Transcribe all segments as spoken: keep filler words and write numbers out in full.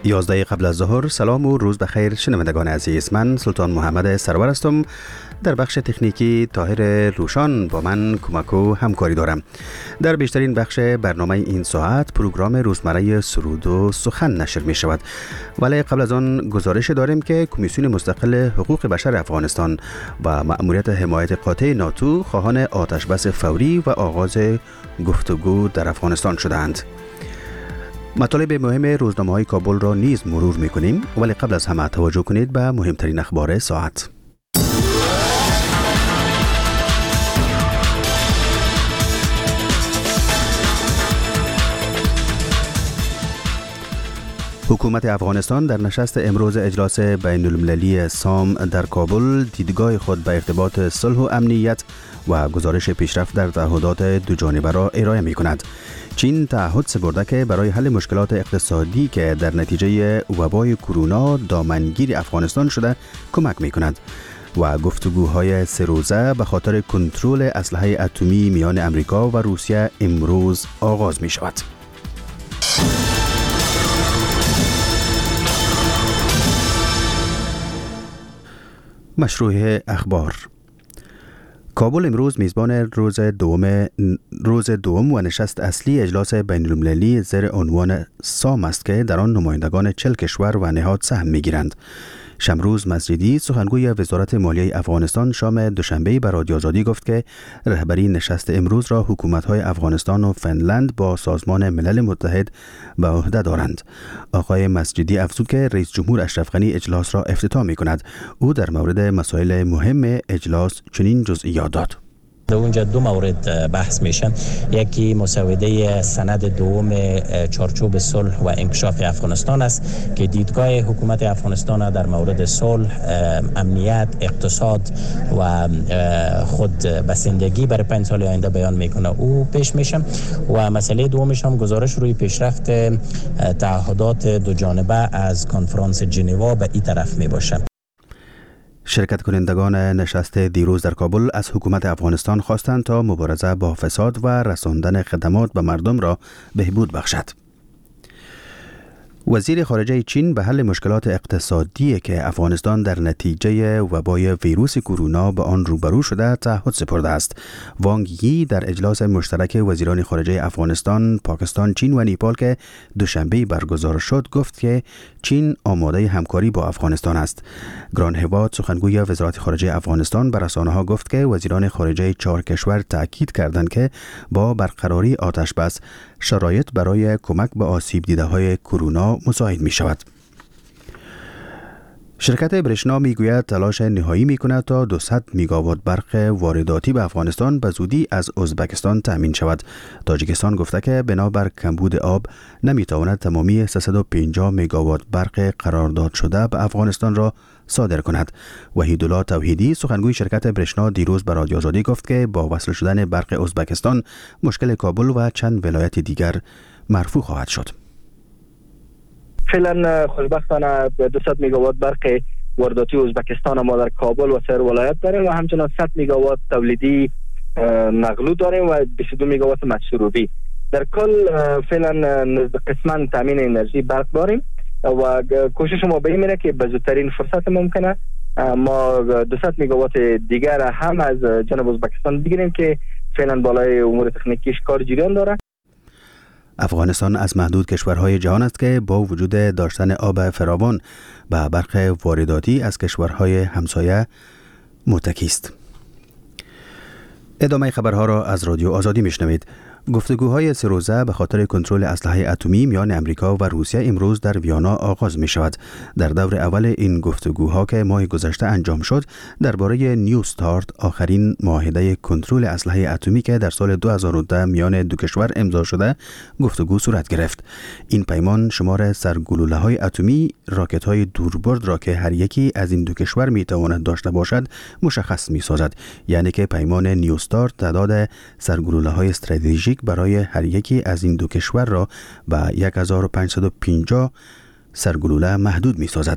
یازده قبل از ظهر. سلام و روز بخیر شنوندگان عزیز. من سلطان محمد سرور هستم. در بخش تکنیکی طاهر روشان با من کمک و همکاری دارم. در بیشترین بخش برنامه این ساعت پروگرام روزمره سرود و سخن نشر می شود، ولی قبل از آن گزارش داریم که کمیسیون مستقل حقوق بشر افغانستان و مأموریت حمایت قاطع ناتو خواهان آتش بس فوری و آغاز گفتگو در افغانستان شدند. مطالب مهم روزنامه‌های کابل را نیز مرور می‌کنیم، ولی قبل از همه توجه کنید به مهمترین اخبار ساعت. حکومت افغانستان در نشست امروز اجلاس بین المللی سام در کابل دیدگاه خود به ارتباط صلح و امنیت و گزارش پیشرفت در تعهدات دو جانبه را ارائه می کند. چین تعهد سپرده که برای حل مشکلات اقتصادی که در نتیجه وبای کرونا دامنگیر افغانستان شده کمک می کند و گفتگوهای سه روزه به خاطر کنترل اسلحه اتمی میان امریکا و روسیه امروز آغاز می شود. مشروع اخبار. کابل امروز میزبان روز دوم روز دوم و نشست اصلی اجلاس بین المللی زیر عنوان سام است که در آن نمایندگان چهل کشور و نهاد سهم میگیرند. شمروز مسجدی سخنگوی وزارت مالیه افغانستان شام دوشنبه به رادیو آزادی گفت که رهبری نشست امروز را حکومت‌های افغانستان و فنلند با سازمان ملل متحد به عهده دارند. آقای مسجدی افزود که رئیس جمهور اشرف غنی اجلاس را افتتاح می‌کند. او در مورد مسائل مهم اجلاس چنین جزئیات داد. در اونجا دو مورد بحث میشن. یکی مسوده سند دوم چارچوب صلح و انکشاف افغانستان است که دیدگاه حکومت افغانستان در مورد صلح، امنیت، اقتصاد و خود بسندگی برای پنج سال آینده بیان میکنه. او پیش میشه و مسئله دومش هم گزارش روی پیشرفت تعهدات دو جانبه از کنفرانس ژنو به این طرف میباشه. شرکت کنندگان نشست دیروز در کابل از حکومت افغانستان خواستند تا مبارزه با فساد و رساندن خدمات به مردم را بهبود بخشد. وزیر خارجه چین به حل مشکلات اقتصادی که افغانستان در نتیجه وبای ویروس کرونا به آن روبرو شده تعهد سپرده است. وانگ یی در اجلاس مشترک وزیران خارجه افغانستان، پاکستان، چین و نیپال که دوشنبه برگزار شد گفت که چین آماده همکاری با افغانستان است. گران هواد سخنگوی وزارت خارجه افغانستان به رسانه‌ها گفت که وزیران خارجه چهار کشور تاکید کردند که با برقراری آتش بس شرایط برای کمک به آسیب دیده های کرونا مساعد می شود. شرکت برشنا می گوید تلاش نهایی می کند تا دویست میگاوات برق وارداتی به افغانستان به زودی از ازبکستان تامین شود. تاجیکستان گفته که بنابر کمبود آب نمی تواند تمامی سیصد و پنجاه میگاوات برق قرارداد شده به افغانستان را صادر کند. وحیدالله توحیدی سخنگوی شرکت برشنا دیروز به رادیو آزادی گفت که با وصل شدن برق ازبکستان مشکل کابل و چند ولایت دیگر مرفوع خواهد شد. فعلا خوشبختانه دویست میگاوات برق وارداتی ازبکستان ما در کابل و سایر ولایت داریم و همچنان صد میگاوات تولیدی مغلو داریم و بیست و دو میگاوات مسروبی. در کل فعلا قسما تامین انرژی برق داریم و کوشش ما به این میره که به زودترین فرصت ممکنه ما دویست میگاوات دیگر هم از جنوب ازبکستان بگیریم که فعلا بالای امور تکنیکیش کار جریان داره. افغانستان از محدود کشورهای جهان است که با وجود داشتن آب فراوان به برق وارداتی از کشورهای همسایه متکی است. ادامه خبرها را از رادیو آزادی میشنوید. گفتگوهای سه روزه به خاطر کنترل اسلحه اتمی میان امریکا و روسیه امروز در ویانا آغاز می شود. در دور اول این گفتگوها که ماه گذشته انجام شد درباره نیو استارت، آخرین معاهده کنترل اسلحه اتمی که در سال دو هزار و ده میان دو کشور امضا شده، گفتگو صورت گرفت. این پیمان شمار سرگلوله‌های اتمی، راکت‌های دوربرد را که هر یکی از این دو کشور می تواند داشته باشد مشخص می سازد. یعنی که پیمان نیو استارت تعداد سرگلوله‌های استراتژیک برای هر یکی از این دو کشور را به هزار و پانصد و پنجاه سرگلوله محدود می سازد.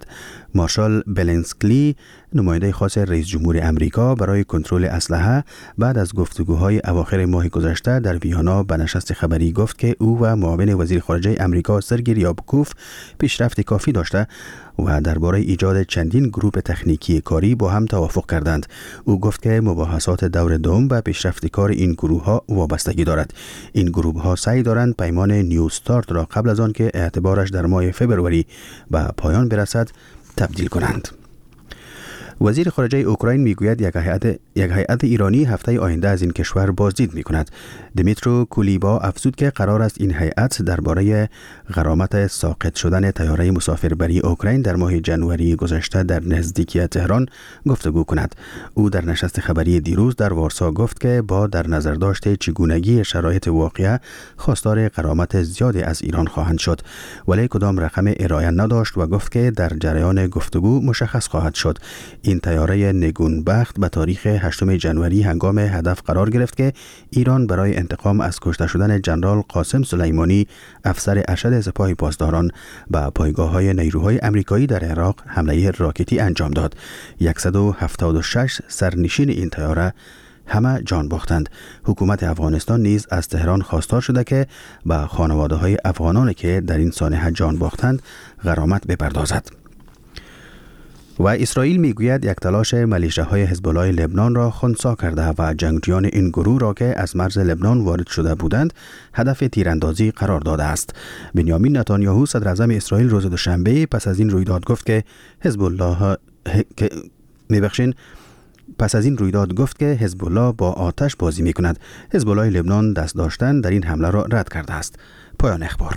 مارشال بلنسکلی نماینده خاص رئیس جمهور امریکا برای کنترل اسلحه بعد از گفتگوهای اواخر ماه گذشته در ویانا به نشست خبری گفت که او و معاون وزیر خارجه امریکا سرگی ریابکوف پیشرفت کافی داشته و درباره ایجاد چندین گروه تکنیکی کاری با هم توافق کردند. او گفت که مباحثات دور دوم به پیشرفت کار این گروه ها وابستگی دارد. این گروه ها سعی دارند پیمان نیو استارت را قبل از آن که اعتبارش در ماه فوریه به پایان برسد تبدیل کنند. وزیر خارجه اوکراین میگوید یک هیئت یک هیئت ایرانی هفته آینده از این کشور بازدید میکند. دمیترو کولیبا افزود که قرار است این هیئت درباره غرامت ساقط شدن طیاره مسافربری اوکراین در ماه ژانویه گذشته در نزدیکی تهران گفتگو کند. او در نشست خبری دیروز در وارسا گفت که با در نظر داشت چگونگی شرایط واقعه خواستار غرامت زیادی از ایران خواهند شد، ولی کدام رقم ارائه نداشت و گفت که در جریان گفتگو مشخص خواهد شد. این طیاره نگونبخت به تاریخ هشتم ژانویه هنگام هدف قرار گرفت که ایران برای انتقام از کشته شدن جنرال قاسم سلیمانی افسر ارشد سپاه پاسداران به پایگاه‌های نیروهای آمریکایی در عراق حمله راکتی انجام داد. صد و هفتاد و شش سرنشین این طیاره همه جان باختند. حکومت افغانستان نیز از تهران خواستار شده که به خانواده‌های افغانانی که در این سانحه جان باختند غرامت بپردازد. و اسرائیل میگوید یک تلاش ملیشه‌های حزب الله لبنان را خنثی کرده و جنگجویان این گروه را که از مرز لبنان وارد شده بودند هدف تیراندازی قرار داده است. بنیامین نتانیاهو صدر اعظم اسرائیل روز دوشنبه پس از این رویداد گفت که حزب الله که میبخشین پس از این رویداد گفت که حزب الله با آتش بازی میکند. حزب الله لبنان دست داشتن در این حمله را رد کرده است. پایان اخبار.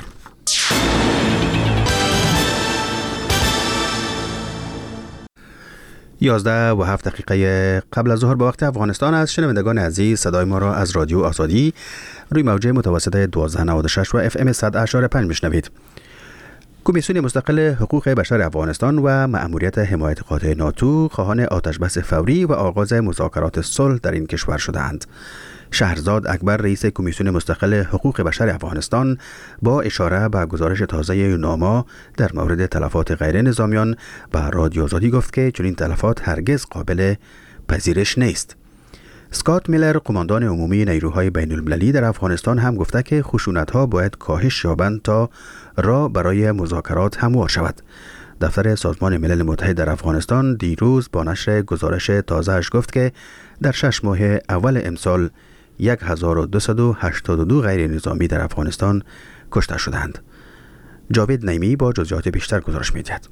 یازده و هفت دقیقه قبل از ظهر به وقت افغانستان است. شنوندگان عزیز، صدای ما را از رادیو آزادی روی موج متوسط دوازده نود و شش و اف ام صد و اشاره پنج میشنوید. کمیسیون مستقل حقوق بشر افغانستان و مأموریت حمایت قاطع ناتو خواهان آتشبس فوری و آغاز مذاکرات صلح در این کشور شدند. شهرزاد اکبر رئیس کمیسیون مستقل حقوق بشر افغانستان با اشاره به گزارش تازه یوناما در مورد تلفات غیر نظامیان به رادیو آزادی گفت که چنین تلفات هرگز قابل پذیرش نیست. اسکات میلر قماندان عمومی نیروهای بین المللی در افغانستان هم گفته که خشونت‌ها باید کاهش یابند تا راه برای مذاکرات هموار شود. دفتر سازمان ملل متحد در افغانستان دیروز با نشر گزارش تازه‌اش گفت که در شش ماه اول امسال هزار و دویست و هشتاد و دو غیر نظامی در افغانستان کشته شدند. جاوید نیمی با جزئیات بیشتر گزارش می‌دهد.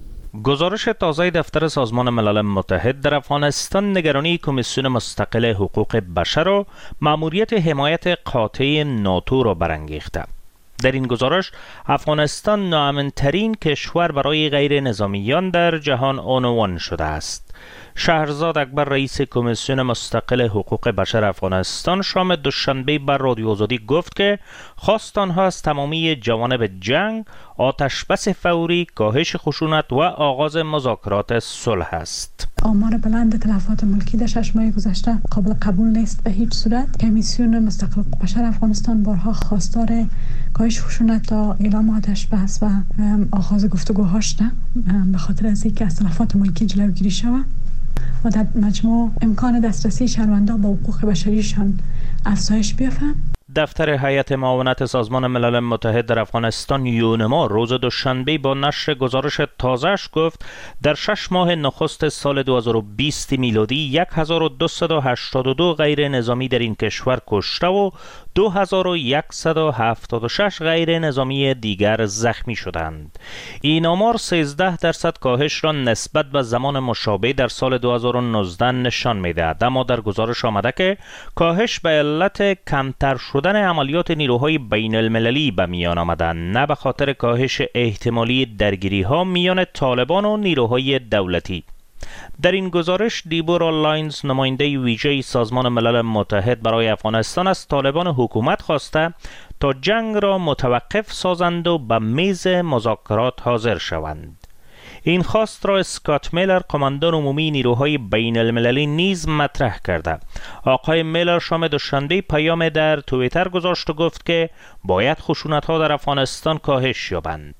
گزارش تازه دفتر سازمان ملل متحد در افغانستان نگرانی کمیسیون مستقل حقوق بشر و مأموریت حمایت قاطع ناتو را برانگیخته. در این گزارش افغانستان ناامن‌ترین کشور برای غیر نظامیان در جهان عنوان شده است. شهرزاد اکبر رئیس کمیسیون مستقل حقوق بشر افغانستان شام دوشنبه بر رادیو آزادی گفت که خواست آنها از تمامی جوانب جنگ، آتشبس فوری، کاهش خشونت و آغاز مذاکرات صلح است. آمار بلند تلفات ملکی در شش ماه گذشته قابل قبول نیست به هیچ صورت. کمیسیون مستقل حقوق بشر افغانستان بارها خواستار کاهش خشونت تا اعلام آتشبس و آغاز گفتگوها شده به خاطر از اینکه از تلفات ملکی جلوگیری شود و در مجموع امکان دسترسی شهروندان به حقوق بشریشان افزایش بیافته. دفتر هیئت معاونت سازمان ملل متحد در افغانستان یونما روز دوشنبه با نشر گزارش تازه‌اش گفت در شش ماه نخست سال دو هزار و بیست میلادی هزار و دویست و هشتاد و دو غیر نظامی در این کشور کشته و دو هزار و صد و هفتاد و شش غیر نظامی دیگر زخمی شدند. این آمار سیزده درصد کاهش را نسبت به زمان مشابه در سال دو هزار و نوزده نشان می‌دهد، اما در گزارش آمده که کاهش به علت کمتر شدن عملیات نیروهای بین المللی به میان آمدن، نه به خاطر کاهش احتمالی درگیری ها میان طالبان و نیروهای دولتی. در این گزارش دیبورا لاینز نماینده ویژه سازمان ملل متحد برای افغانستان از طالبان حکومت خواسته تا جنگ را متوقف سازند و به میز مذاکرات حاضر شوند. این خواست را اسکات میلر قماندان عمومی نیروهای بین المللی نیز مطرح کرده. آقای میلر شام دوشنبه پیام در توییتر گذاشت و گفت که باید خشونت‌ها در افغانستان کاهش یابند.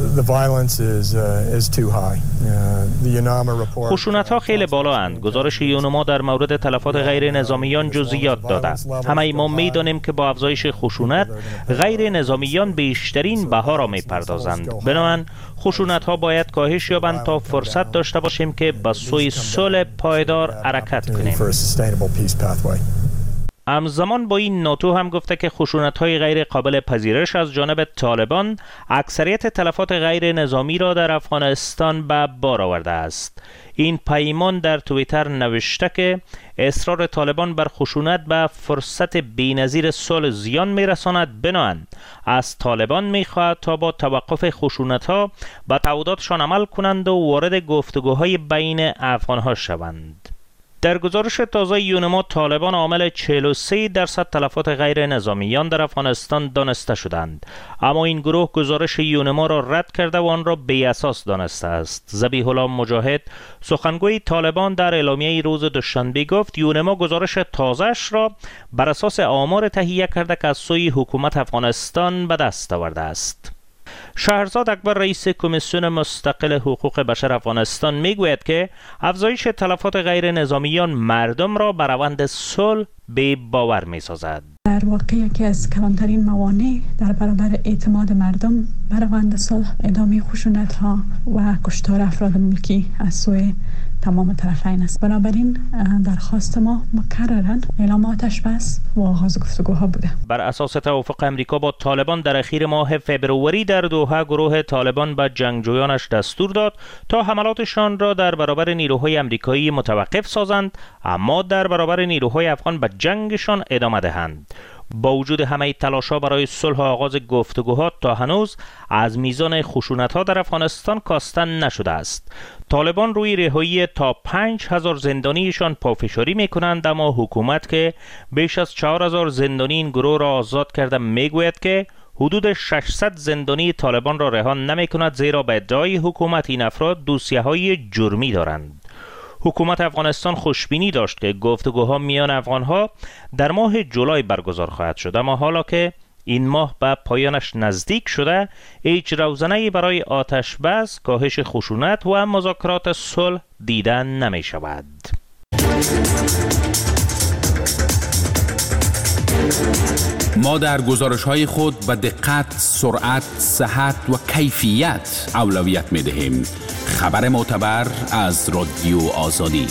خشونت‌ها خیلی بالا اند. گزارش یونما در مورد تلفات غیر نظامیان جزئیات داده. همه ما می‌دانیم که با افزایش خشونت غیر نظامیان بیشترین بها را می‌پردازند. بنابراین خشونت‌ها باید کاهش یابند تا فرصت داشته باشیم که به سوی صلح پایدار حرکت کنیم. همزمان با این ناتو هم گفته که خشونت‌های غیر قابل پذیرش از جانب طالبان اکثریت تلفات غیر نظامی را در افغانستان به بار آورده است. این پیمان در توییتر نوشته که اصرار طالبان بر خشونت به فرصت بی‌نظیر صلح زیان می‌رساند. بنابراین از طالبان می‌خواهد تا با توقف خشونت‌ها به تعهداتشان عمل کنند و وارد گفتگوهای بین افغان‌ها شوند. در گزارش تازه یونما طالبان عامل چهل و سه درصد تلفات غیر نظامیان در افغانستان دانسته شدند، اما این گروه گزارش یونما را رد کرده و آن را بی اساس دانسته است. ذبیح الله مجاهد سخنگوی طالبان در اعلامیه روز دوشنبه گفت یونما گزارش تازه‌اش را بر اساس آمار تهیه کرده که از سوی حکومت افغانستان به دست آورده است. شهرزاد اکبر رئیس کمیسیون مستقل حقوق بشر افغانستان میگوید که افزایش تلفات غیر نظامیان مردم را بر روند صلح بی باور میسازد. در واقع یکی از کلانترین موانع در برابر اعتماد مردم بر روند صلح ادامه خشونت ها و کشتار افراد ملکی از سوی تمام طرفین است. بنابراین درخواست ما مکرراً اعلام آتش بس و آغاز گفتگوها بوده. بر اساس توافق امریکا با طالبان در اخیر ماه فبروری در دوحه گروه طالبان به جنگجویانش دستور داد تا حملاتشان را در برابر نیروهای امریکایی متوقف سازند، اما در برابر نیروهای افغان به جنگشان ادامه دهند. با وجود همه تلاش‌ها برای صلح و آغاز گفتگوها تا هنوز از میزان خشونت‌ها در افغانستان کاسته نشده است. طالبان روی رهایی تا پنج هزار زندانیشان پافشاری می‌کنند، اما حکومت که بیش از چهار هزار زندانی این گروه را آزاد کرده میگوید که حدود ششصد زندانی طالبان را رها نمی‌کند، زیرا به ادعای حکومت این افراد دوسیه‌های جرمی دارند. حکومت افغانستان خوشبینی داشت که گفتگوها میان افغانها در ماه جولای برگزار خواهد شد، اما حالا که این ماه به پایانش نزدیک شده هیچ روزنه‌ای برای آتش بس، کاهش خشونت و مذاکرات صلح دیده نمی شود. ما در گزارش‌های خود به دقت، سرعت، صحت و کیفیت اولویت می‌دهیم. خبر معتبر از رادیو آزادی.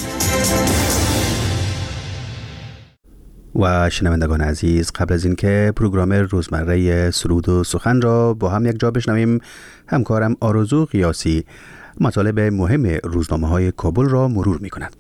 و شنوندگان عزیز، قبل از اینکه پروگرام روزمره سرود و سخن را با هم یک جا بشنویم، همکارم آرزو قیاسی مطالب مهم روزنامه‌های کابل را مرور می‌کند.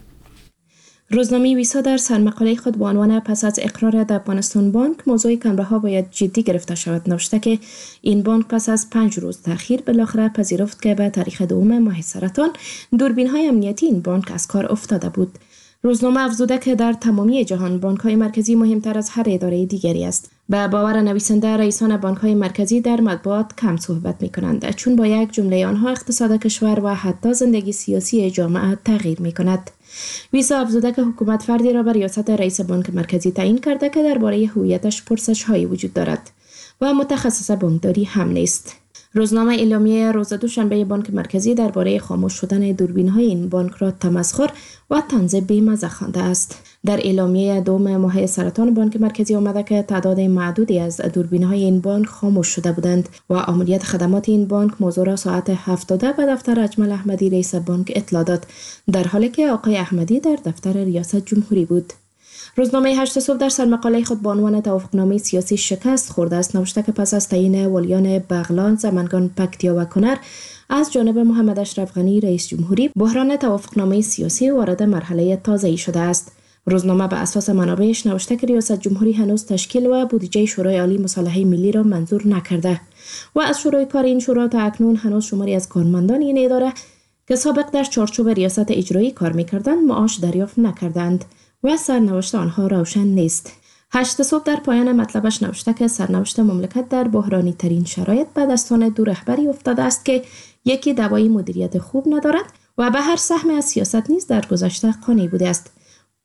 روزنامه ویسا در سرمقاله خود با عنوان پس از اقرار در افغانستان بانک موضوع کمره‌ها باید جدی گرفته شود نوشته که این بانک پس از پنج روز تأخیر بالاخره پذیرفت که به تاریخ دوم ماه سرطان دوربین‌های امنیتی این بانک از کار افتاده بود. روزنامه افزوده که در تمامی جهان بانک‌های مرکزی مهمتر از هر اداره دیگری است. به باور نویسنده، رئیسان بانک‌های مرکزی در مطبوعات کم صحبت می‌کنند، چون با یک جمله آنها اقتصاد کشور و حتی زندگی سیاسی جامعه تغییر می‌کند. ویسا افزوده که حکومت فردی را بر ریاست رئیس بانک مرکزی تعیین کرده که درباره هویتش پرسش‌هایی وجود دارد و متخصص بانکداری هم نیست. روزنامه اعلامیه روز دوشنبه بانک مرکزی درباره خاموش شدن دوربین‌های این بانک را تمسخر و طنز بی‌مزه خوانده است. در اعلامیه دوم ماه سرطان بانک مرکزی آمده که تعداد معدودی از دوربین‌های این بانک خاموش شده بودند و عملیات خدمات این بانک موضوع را ساعت هفتاد به دفتر اجمل احمدی رئیس بانک اطلاع داد، در حالی که آقای احمدی در دفتر ریاست جمهوری بود. روزنامه هشت صبح در سرمقاله خود با عنوان توافقنامه سیاسی شکست خورده است نوشته که پس از تعیین والیان بغلان، زمنگان، پکتیا و کنر از جانب محمد اشرف غنی رئیس جمهوری، بحران توافقنامه سیاسی وارد مرحله تازه‌ای شده است. روزنامه به اساس منابعش نوشته که ریاست جمهوری هنوز تشکیل و بودجه شورای عالی مصالحه ملی را منظور نکرده و از شروع کار این شورا تا اکنون هنوز شماری از کارمندان این اداره که سابق در چارچوب ریاست اجرایی کار می‌کردند معاش دریافت نکردند و سرنوشت آنها روشن نیست. هشت صبح در پایان مطلبش نوشته که سرنوشت مملکت در بحرانی ترین شرایط به دستان دو رهبری افتاده است که یکی دوای مدیریت خوب ندارد و به هر سهم از سیاست نیز در گذشته قانع بوده است.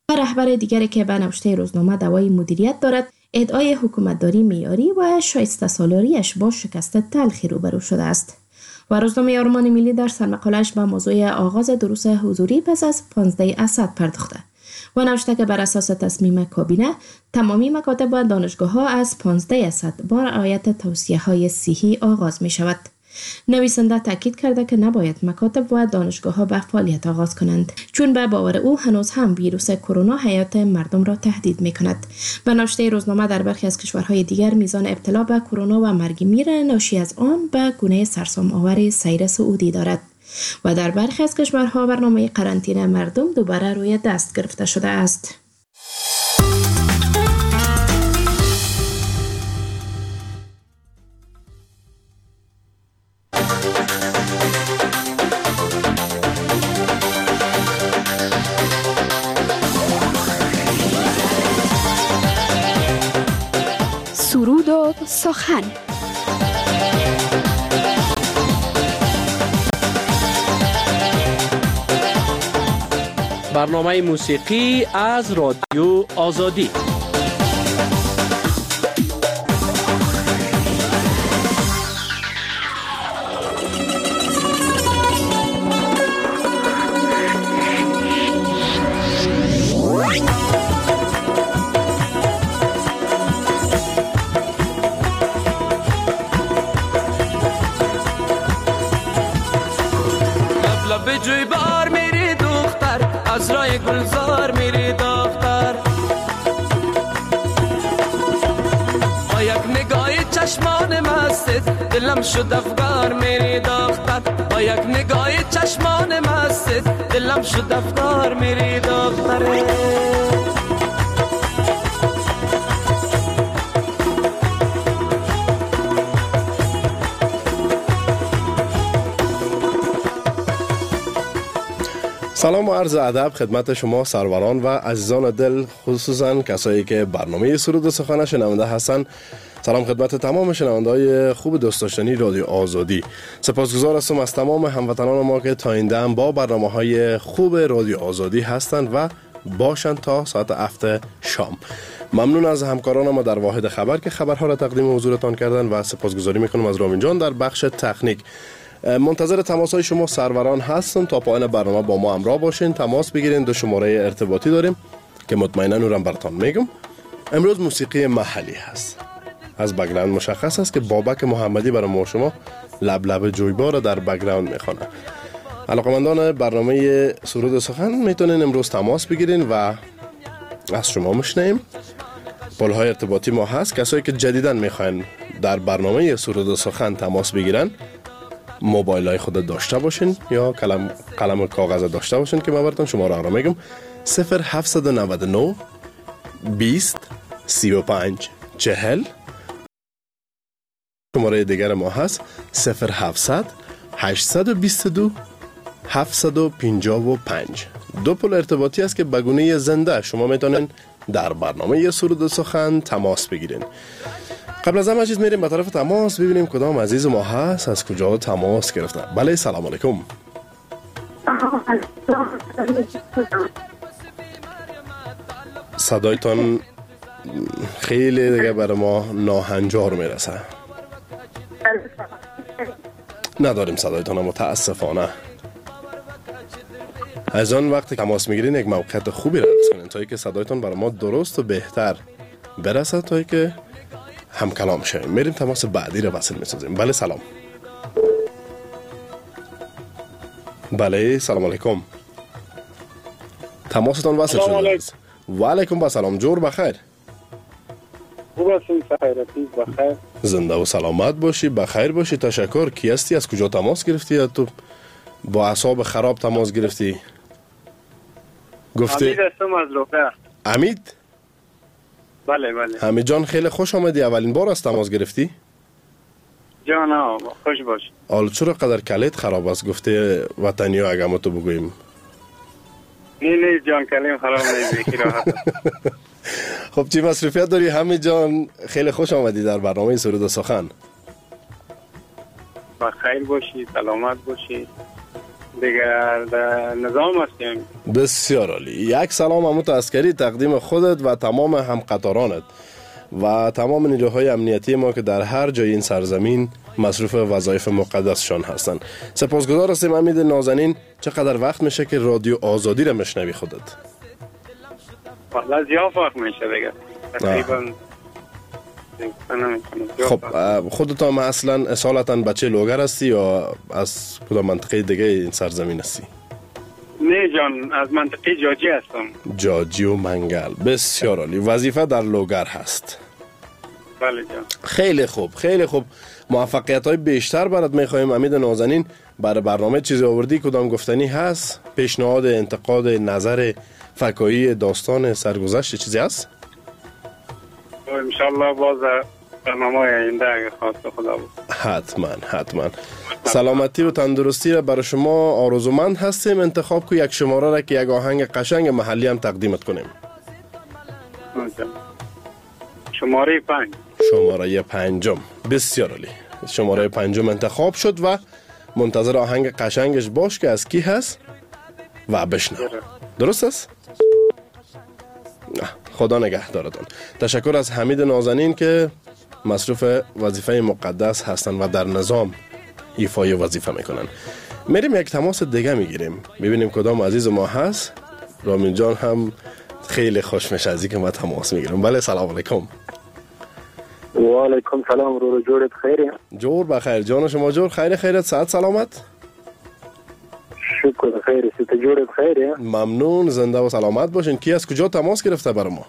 و رهبر دیگری که به نوشته روزنامه دعوای مدیریت دارد، ادعای حکومتداری معیاری و شایسته سالاریش با شکست تلخی روبرو شده است. و روزنامه آرمان ملی در سرمقاله‌اش به موضوع آغاز دروس حضوری پس از پانزده اسد پرداخته و نوشته که بر اساس تصمیم کابینه تمامی مکاتب و دانشگاه‌ها از پانزده اسد با رعایت توصیه‌های صحی آغاز می شود. نویسنده تاکید کرده که نباید مکاتب و دانشگاه‌ها به فعالیت آغاز کنند، چون به باور او هنوز هم ویروس کرونا حیات مردم را تهدید می‌کند. به نوشته روزنامه در برخی از کشورهای دیگر میزان ابتلا به کرونا و مرگ میر ناشی از آن به گونه سرسام آور سیر سعودی دارد و در برخی از کشورها برنامه قرنطینه مردم دوباره روی دست گرفته شده است. سرود و سخن. برنامه موسیقی از رادیو آزادی. جوی بار میری دختر، از رای گلزار میری دختر، با یک نگاه چشمان مستت دلم شد افگار میری دختر، با یک نگاه چشمان مستت دلم شد افگار میری دختر. سلام و عرض ادب خدمت شما سروران و عزیزان دل، خصوصا کسایی که برنامه سرود و سخن شنونده هستن. سلام خدمت تمام شنونده‌های خوب دوست داشتنی رادیو آزادی. سپاسگزار هستم از تمام هموطنان ما که تا این دم با برنامه‌های خوب رادیو آزادی هستند و باشن تا ساعت هفت شام. ممنون از همکاران ما در واحد خبر که خبرها را تقدیم حضورتان کردن و سپاسگزاری میکنم از رامین جان در بخش تکنیک. منتظر تماس های شما سروران هستم. تا پایان برنامه با ما همراه باشین، تماس بگیرین. دو شماره ارتباطی داریم که مطمئنا اونم براتون میگم. امروز موسیقی محلی هست. از بک‌گراند مشخص است که بابک محمدی برای ما شما لب لب جویبار را در بک‌گراند میخونه. علاقمندان برنامه سرود و سخن میتونین امروز تماس بگیرین و از شما میشنیم. پل‌های ارتباطی ما هست. کسایی که جدیداً میخواین در برنامه سرود و سخن تماس بگیرن، موبایل های خود داشته باشین یا قلم قلم و کاغذ داشته باشین که من براتون شما را میگم. صفر هفت نه نه بیست سی و پنج چهل. شماره دیگر ما هست صفر هفتصد هشتصد و بیست و دو هفتصد و پنجاه و پنج. دو پل ارتباطی است که به گونه زنده شما میتونین در برنامه سرود و سخن تماس بگیرین. قبل از همه چیز میریم به طرف تماس ببینیم کدام عزیز ما هست، از کجا تماس گرفته. بله سلام علیکم. صدایتان خیلی دیگه برای ما ناهنجار میرسه. نداریم صدایتان متاسفانه. از آن وقتی تماس میگیرین یک موقعیت خوبی را حفظ کنین تا اینکه صدایتان برای ما درست و بهتر برسه تا اینکه هم کلام شویم. میریم تماس بعدی رو وصل میسازیم. بله سلام. بله سلام علیکم. تماستان وصل شده. و علیکم با سلام. جور بخیر. خوب هستیم خیراتی بخیر. زنده و سلامت باشی، بخیر باشی. تشکر. کی هستی؟ از کجا تماس گرفتی؟ یا تو با اعصاب خراب تماس گرفتی؟ گفتی امید هستم از لوکه. امید؟ بله بله. حمید جان خیلی خوش آمدی. اولین بار است تماس گرفتی؟ جان ها خوش باش. حالا چرا قدر کلیت خراب است؟ گفته وطنی ها اگه ما تو بگوییم. نه نه جان کلیم خراب نیست، بخیر راحت. خب چی مصروفیت داری حمید جان؟ خیلی خوش آمدی در برنامه سرود و سخن. بخیر باشی، سلامت باشی. دیگر در نظام هستیم. بسیار عالی. یک سلام هموت عسکری تقدیم خودت و تمام همقطارانت و تمام نیروهای امنیتی ما که در هر جای این سرزمین مصروف وظایف مقدسشان هستند. سپاسگزار هستیم امید نازنین. چقدر وقت میشه که رادیو آزادی رو میشنوی خودت؟ والا زیاد وقت میشه دیگه. تقریبا خب خودت هم اصلا اصالتا بچه لوگر هستی یا از کدام منطقه دیگه این سرزمین هستی؟ نه جان، از منطقه جاجی هستم. جاجی و منگل. بسیار عالی. وظیفه در لوگر هست. بله جان. خیلی خوب، خیلی خوب. موفقیت های بیشتر برات میخوایم امید نازنین. برای برنامه چیزی آوردی؟ کدام گفتنی هست؟ پیشنهاد، انتقاد، نظر، فکایی، داستان، سرگذشت چیزی هست؟ انشالله باز برنامه آینده اگه خواست خدا بود. حتما حتما. سلامتی و تندرستی را برای شما آرزومند هستیم. انتخاب کو یک شماره را که یک آهنگ قشنگ محلی هم تقدیمت کنیم. شماره پنج. شماره پنجم. بسیار عالی. شماره پنجم انتخاب شد و منتظر آهنگ قشنگش باش که از کی هست و بشنو. درست است؟ خدا نگهدارتان. تشکر از حمید نازنین که مصروف وظیفه مقدس هستن و در نظام ایفای وظیفه میکنن. میریم یک تماس دیگه میگیریم ببینیم کدام عزیز ما هست. رامین جان هم خیلی خوش میشه از اینکه ما تماس میگیریم. بله سلام علیکم. و علیکم سلام. رو جورت خیره؟ جور بخیر. جان شما جور خیر خیرت صحت سلامت؟ شکر خیره. ست جورت خیره؟ ممنون. زنده و سلامت باشین. کی از کجا تماس گرفته برای ما؟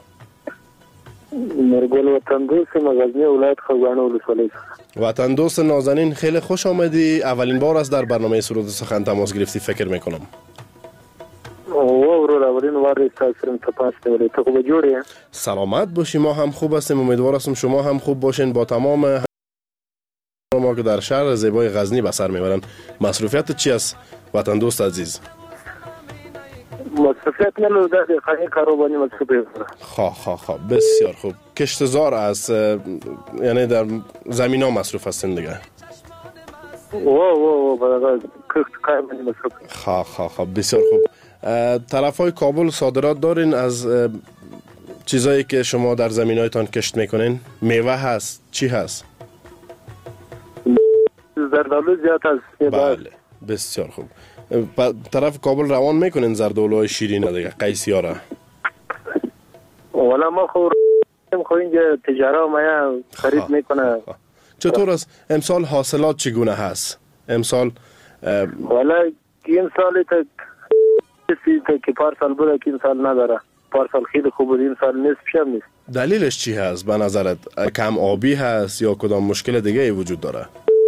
مرگل وطن دوست مغزنی ولایت خوگانه ولسوالی. وطن دوست نازنین خیلی خوش آمدی. اولین بار است در برنامه سرود سخن تماس گرفتی فکر میکنم. او رو اولین بار استاسرم تپاس ولی تو خوب جوری؟ سلامت باشی. ما هم خوب هستیم. امیدوار هستم شما هم خوب باشین. با تمام ما که در شهر زیبای غزنی به سر میبرن. مصروفیت چی است وطن دوست عزیز؟ مصروفیت نلو در خانه کاروبانی مصروفیت. خواه خواه خواه. بسیار خوب. کشتزار از یعنی در زمین ها مصروف هستین دیگه؟ او او برای کشت کارمانی مصروف. خواه خواه خواه. بسیار خوب. طرف های کابل صادرات دارین از چیزایی که شما در زمین هایتان کشت میکنین؟ میوه هست؟ چی هست؟ زردالو زیاد هست. بله بسیار خوب. طرف کابل روان میکنین زردالوهای شیرین دیگه قیسی ها را؟ والا ما خود خو اینجا تجاره ما خرید میکنه. چطور است امسال حاصلات چگونه هست امسال؟ والا این سال تا که پارسال بوده که این سال نداره. پارسال خیلی خوب بود این سال نصفش هم نیست. دلیلش چی هست به نظرت؟ کم آبی هست یا کدام مشکل دیگه وجود داره؟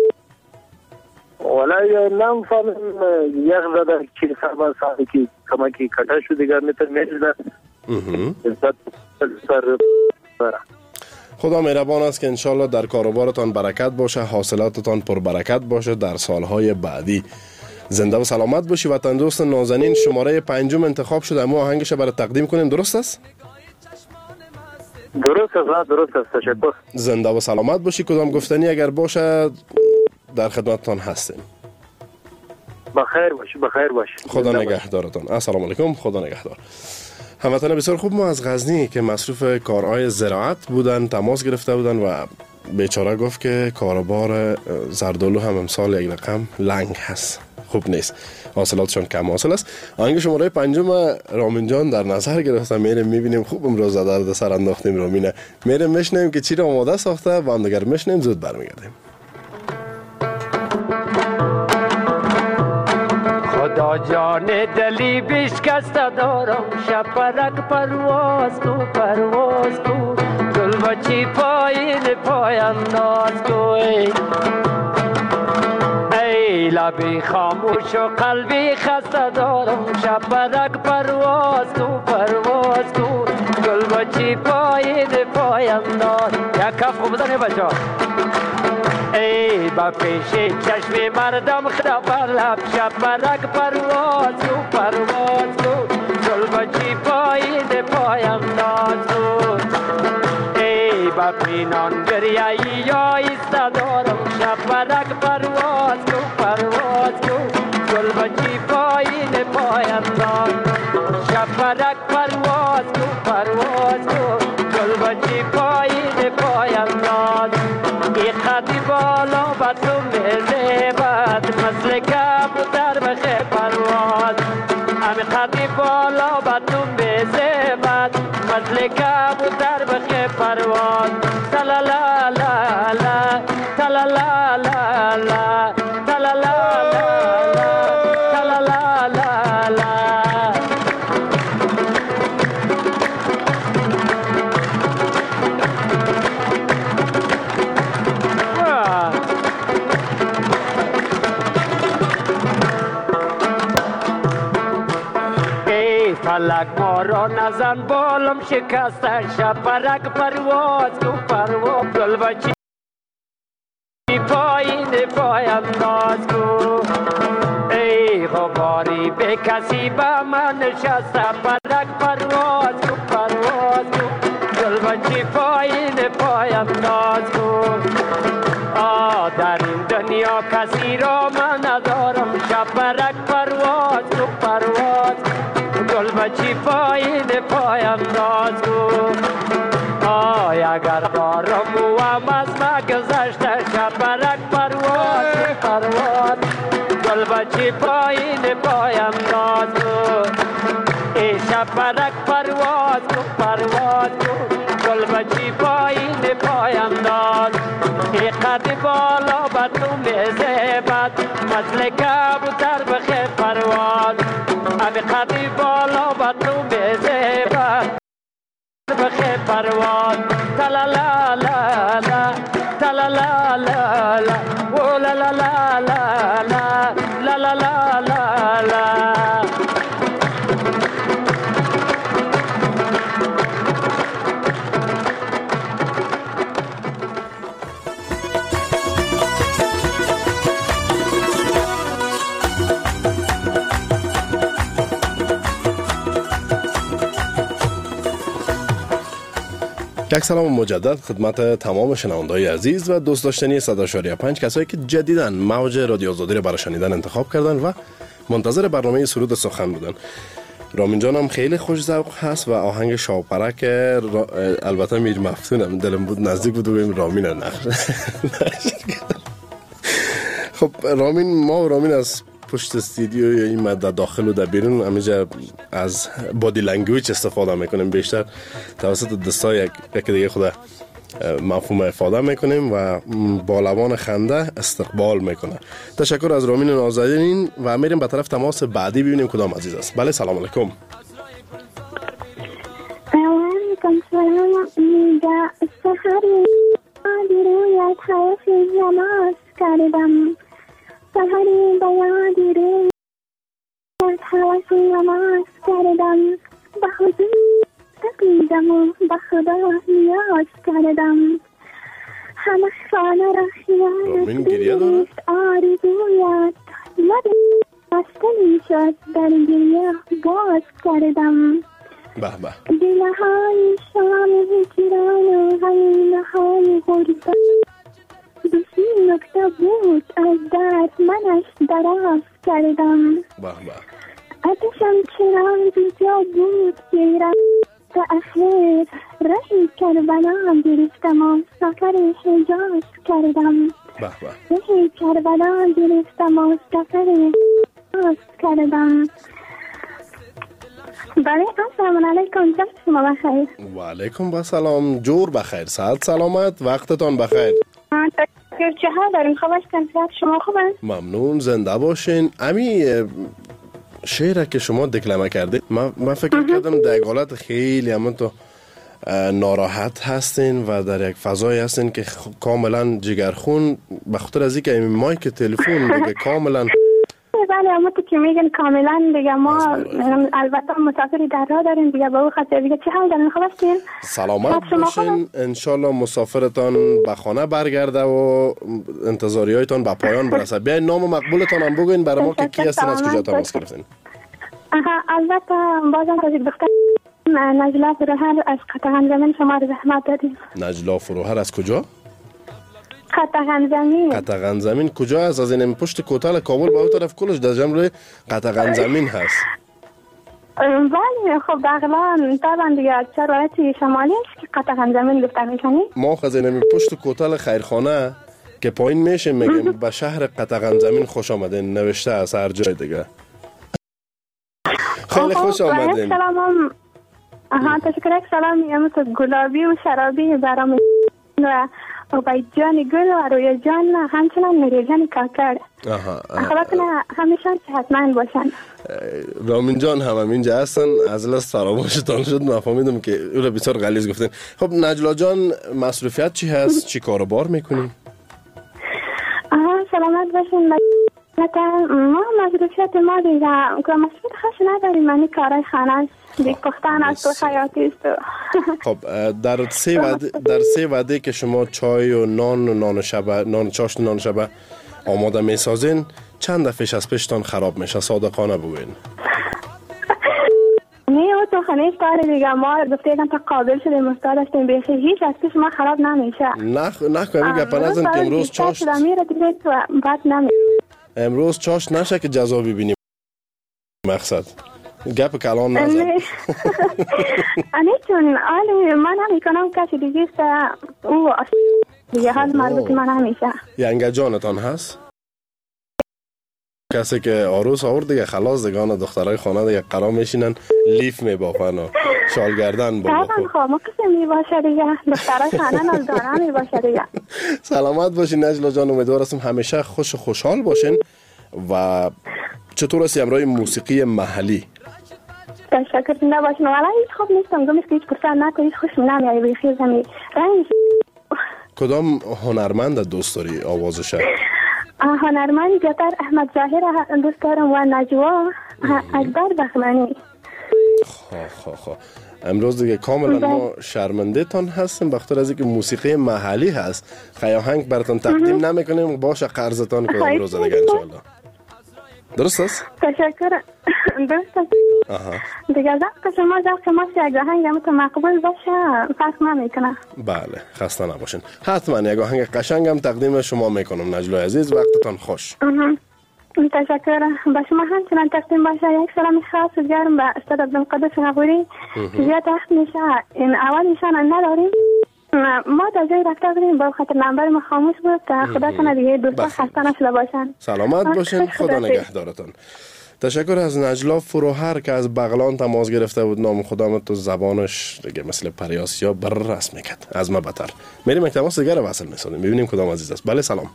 والا نمیفهمم یک زده که سال سالی که کمکی کتا شد دیگر میتر میشده. خدا مهربان است که انشالله در کاروبارتان برکت باشه، حاصلاتتان پر برکت باشه در سالهای بعدی. زنده و سلامت باشی. وطن دوست نازنین شماره پنجم انتخاب شده. ما آهنگش برای تقدیم کنیم. درست است؟ درست است. درست است. تشکر. زنده و سلامت باشی. کدام گفتنی اگر باشه در خدمتتان هستیم. بخیر باشی. بخیر باشی. خدا نگهدارتان. السلام علیکم. خدا نگهدار. هموطن بسیار خوب ما از غزنی که مصروف کارهای زراعت بودن تماس گرفته بودن و بیچاره گفت که کاروبار زردالو هم امسال یک رقم لنگ هست، خوب نیست، حاصلاتشون کم حاصل است. آهنگ شماره پنجم رامین جان در نظر گرفتم. میریم میبینیم خوب امروز در سر انداختیم رامینه. میریم میشنیم که چی را آماده ساخته با هم دیگر میشنیم. زود برمیگردیم. خدا جان دلی بشکست دارم شپرک پرواز کو پرواز کو گل بچی پایین پای انداز کو ای لبی خاموش و قلبی خسته دارم شپرک پرواز کو پرواز کو گل بچی پایین پای انداز. یک کف خوب بزنی بچه ها. ای با پیش چشم مردم خدا بر لب شپرک پرواز کو پرواز کو گل بچی پایین پای انداز کو ای با پینان دریایی یا ایستا دارم شپرک پرواز کو پرواز کو گل بچی پایین چی پایین پاینداز ای قدی بالا با تو میزیبد مثل کبوتر بخی پرواز امی قدی بالا با تو میزیبد مثل کبوتر بخی پرواز تلالا لا لا تلالا لا لا تلالا لا لا تلالا لا لا فلک ما را نزن بالم شکسته شپرک پرواز کو پرواز گل بچی پایین پایم ناز کو ای غباری به کسی با من نشسته پرک پرواز کو پرواز کو گل بچی پایین پایم ناز کو آ در این دنیا کسی را من ندارم شپرک پرواز کو پرواز گل بچی پایین پایم ناز کو آی اگر دارم و هم از ما گذشته شپرک پرواز پرواز گل بچی پایین پایم ناز کو ای شپرک پرواز کو پرواز کو گل بچی پایین پایم ناز ای قد بالا با تو میزیبد مثل کبوتر بخی پرواز امی قدی بالا با تو میزیبد بخی پرواز تلالا لا لا تلالا لا لا و لا لا لا لا لا لا لا لا لا یک سلام مجدد خدمت تمام شنونده‌های عزیز و دوست داشتنی صد و پنج کسایی که جدیداً موج رادیو آزادی را برای شنیدن انتخاب کردن و منتظر برنامه سرود سخن بودن. رامین جانم خیلی خوش ذوق هست و آهنگ شاپرک را... البته میر مفتونم دلم بود نزدیک بود بگیم رامین نخ. خب رامین ما رامین از پشت استودیو یا این در داخل و در بیرون همیشه از بادی لنگویج استفاده میکنیم، بیشتر توسط دستا یک یک دیگه خود مفهوم افاده میکنیم و با لبان خنده استقبال میکنه. تشکر از رامین نازنین و میریم به طرف تماس بعدی ببینیم کدام عزیز است. بله سلام علیکم. علیکم سلام. میگه سحری رویت حیف زماز کردم، سحری بیادی رویت حیف زماز کردم، به حضور تقیدم و به خدا نیاز کردم. همه خانه را خیانت بیست آرزویت لب بسته می شد در گریه باز کردم. به به دله های شام هجران و غیمه های غربت دوستی نکته بود از درد منش دراز کردم. به به آتشم چرا بیجا بود گیرم تا اخیر رهی کربلا گرفتم و سفر حجاز کردم. به به رهی کربلا گرفتم و سفر حجاز کردم. بله السلام علیکم، جب شما بخیر. و علیکم با سلام، جور بخیر، صحت سلامت، وقتتان بخیر. تشکر. چه حال دارین؟ خوب هستین؟ صحت شما خوبه؟ ممنون، زنده باشین. امی شعر که شما دکلمه کردید من, من فکر کردم در حالت خیلی همون تو ناراحت هستین و در یک فضای هستین که کاملا جگرخون به خاطر از اینکه مایک تلفن دیگه کاملا بله اما تو که میگن کاملا دیگه ما البته مسافری در راه داریم دیگه به او خاطر دیگه چه حال دارین؟ خوب هستین؟ سلامت باشین، انشالله مسافرتان به خانه برگرده و انتظاری هایتان به پایان برسه. بیاین نام مقبولتان هم بگوین برای ما که کی هستین، از کجا تماس گرفتین؟ البته بازم از دختر نجلا فروهر از قطعان زمین شما رو زحمت دادیم. نجلا فروهر از کجا؟ قطعان زمین. قطعان زمین کجا است؟ از این پشت کوتاه کابل به اون طرف کلش در جمله قطعان زمین هست. بله خب بغلان طبعا دیگه چه ولایت شمالی است که قطعا زمین گفته میکنی؟ ما خزینه پشت کوتل خیرخانه که پایین میشه میگیم به شهر قطعا زمین خوش آمدین نوشته از هر جای دیگه. خیلی خوش آمدین. سلام هم آها تشکر. یک سلام میگم تو گلابی و شرابی برام و عبید جان گل و روی جان همچنان میری جان کاکر. آها خدا کنه همیشه صحتمند باشن. رامین جان هم همینجا هستن. از لست فراموشتان شد. من فهمیدم که اون بسیار غلیظ گفتین. خب نجلا جان مصروفیت چی هست؟ چی کاروبار میکنی؟ آها سلامت باشین. ما مصروفیت ما دیگه که مصروفیت خاصی نداریم. من کارای خانه است. دیگه پختن است و خیاطی است. خب در سه وعده در سه وعده که شما چای و نان و نان شبه نان چاشت و نان شبه آماده میسازین چند دفعه از پیشتان خراب میشه؟ صادقانه بگوین. نه او تو خانه کار دیگه ما گفتیم تا قابل شدیم استاد هستیم بیخی هیچ از پیش ما خراب نمیشه. نه نه کنیم گپ نزن که امروز چاشت میره دیگه تو بعد نمی امروز چاشت نشه که جزا ببینیم. مقصد گپ کلام نزن. نه چون آلی من نمیکنم کسی دیگه است او دیگه حال مربوط من همیشه. ینگه جانتان هست؟ کسی که عروس آورد دیگه خلاص دیگه دخترای خانه دیگه قرار میشینن لیف میبافن و شالگردن با طبعا خب ما کسی میباشه دیگه دخترای خانه نالدارا میباشه دیگه. سلامت باشین نجلا جان. امیدوار هستم همیشه خوش و خوشحال باشین. و چطور است امروز موسیقی محلی؟ تشکر زنده باشین. والا هیچ خوب نیستم گمیش که هیچ پرسان نکنی هیچ خوش نمیایی بیخی زمین رنگ. کدام هنرمند دوست داری آوازشه؟ هنرمند زیادتر احمد ظاهر دوست دارم و نجوا اکبر بخمانی. خواه خواه خواه امروز دیگه کاملا ما شرمنده تان هستیم بخاطر از اینکه موسیقی محلی هست. خیاهنگ براتون تقدیم نمیکنیم. باشه قرضتان کنم امروز دیگه انشالله. درست است؟ تشکر. درست است. آها دیگه زبط شما زبط شما سی اگه هنگ همون مقبول باشه فرق نمیکنه. بله خسته نباشین. حتما یک آهنگ قشنگم تقدیم شما میکنم نجلا عزیز. وقتتان خوش. تشکر. با شما همچنان تقدیم باشه. یک سلام خاص و گرم به استاد عبدالقدس نغوری. زیاد وقت میشه این اول ایشان نداریم. ما تا جای رفته بودیم با خاطر نمبر ما خاموش بود. خدا کنه دیگه دوستا خسته نشده باشن. سلامت باشین. خدا نگهدارتان. تشکر از نجلا فروهر که از بغلان تماس گرفته بود. نام خدامت تو زبانش دیگه مثل پریاسیا بر رسم میکرد از ما بتر. میریم یک تماس دیگه رو وصل میسازیم ببینیم کدام عزیز است. بله سلام.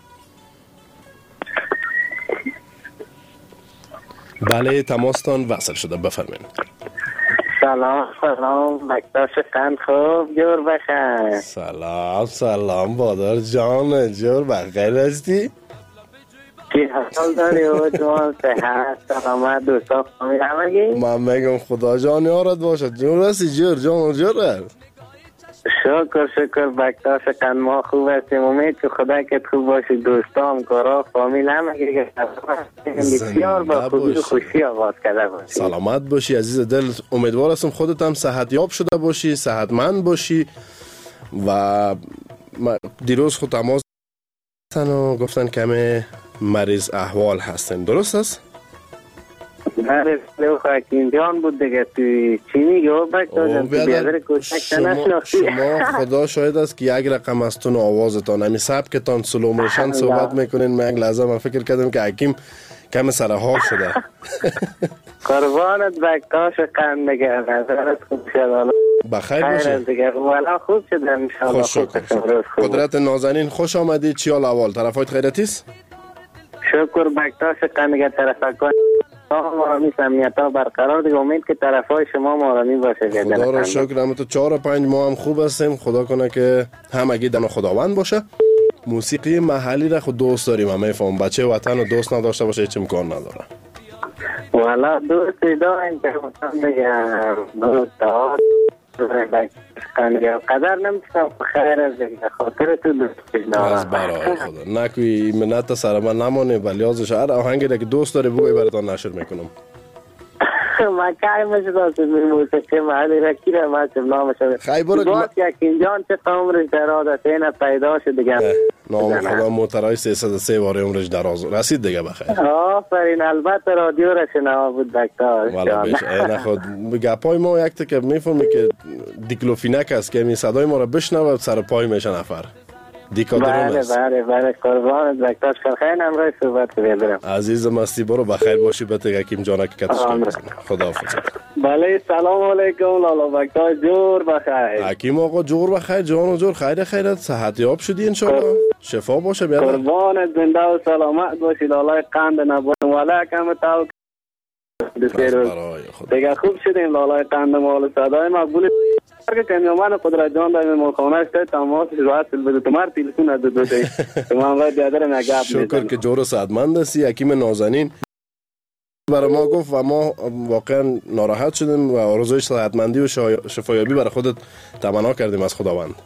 بله تماستان وصل شده بفرمایید. سلام سلام مکتاش قند خوب جور بخیر. سلام سلام بادر جان جور بخیر هستی؟ چی حال داری او جوان صحت سلامت دوستا فامیل همگی؟ من میگم خدا جان یارت باشد. جور هستی جور جان جور هست. شکر شکر بکتاش قند ما خوب هستیم. امید که خدا که خوب باشی دوستام کارا فامیل همگی که بسیار با خوبی و خوشی آغاز کرده باشی. سلامت باشی عزیز دل. امیدوار هستم خودت هم صحت یاب شده باشی صحتمند باشی. و دیروز خود تماس و گفتن کمی مریض احوال هستن. درست است؟ مریض لو خاکین جان بود دیگه توی چینی گو بکتاشم توی بیادر کوچک نشناختی. شما خدا شاید است که یک رقم از تون آوازتان همی سبکتان سلو موشن صحبت میکنین. من یک لحظه من فکر کردم که حکیم کم سرحال شده. قربانت بکتاش قند دیگه نظرت خوب شد. بخیر باشه دیگه والا خوب شد انشالله. خوش شکر. قدرت نازنین خوش آمدید. چی حال اول طرفایت خیرتی است؟ شکر بکتاش قند دیگه طرفکان مارامی سمیتا برقرار دیگه. امید که طرفای شما مارامی باشه. خدا را شکر. هم تو چهار و پنج ماه هم خوب هستیم. خدا کنه که همگی دم خداوند باشه. موسیقی محلی را خود دوست داریم. من میفهم بچه وطن و دوست نداشته باشه هیچ امکان نداره. والا دوستی داریم که مثلا بگم دوست دار قدر نمیشتم خیر از دیگه خاطر تو دوستی دارم. از برای خدا نکوی منت سر من نمانه ولی ازش هر آهنگی که دوست داره بگوی براتان نشر میکنم. من کاری میشه داشت موسیقی محلی را کی را من نامش خیلی برو باز یک اینجان چه عمرش در عادت اینه پیدا شد دیگه نام خدا موترای سیصد و سه واره عمرش دراز رسید دیگه بخیر. آفرین، البته رادیو را شنوا بود دکتر. والا بیش این خود گپای ما یک تا که میفهمی که دیکلوفینک است که می صدای ما را بشنوه سر پای میشه نفر. دیکادرون است. بله بله بله قربان دکتر شرخین امروز صحبت بیادرم. عزیزم استی برو بخیر باشی بته حکیم جانا که کتش کنید. خداحافظ. بله سلام علیکم لالا بکتا جور بخیر. حکیم آقا جور بخیر جان و جور خیر خیرت صحت یاب شدی ان شاء الله. شفا باشه بیادر. قربان زنده و سلامت باشی لالا قند نبود ولا کم تاو. دیگه خوب شدیم لالا قند مال صدای مقبول که کمیومان قدرت جان در ملخانه است تماس وصل بده تمار تلفن از دو تی تمام وقت بیادر نگاب شکر که جور و سعادتمند هستی حکیم نازنین برای ما گفت و ما واقعا ناراحت شدیم و آرزوی صحتمندی و شفایابی برای خودت تمنا کردیم از خداوند.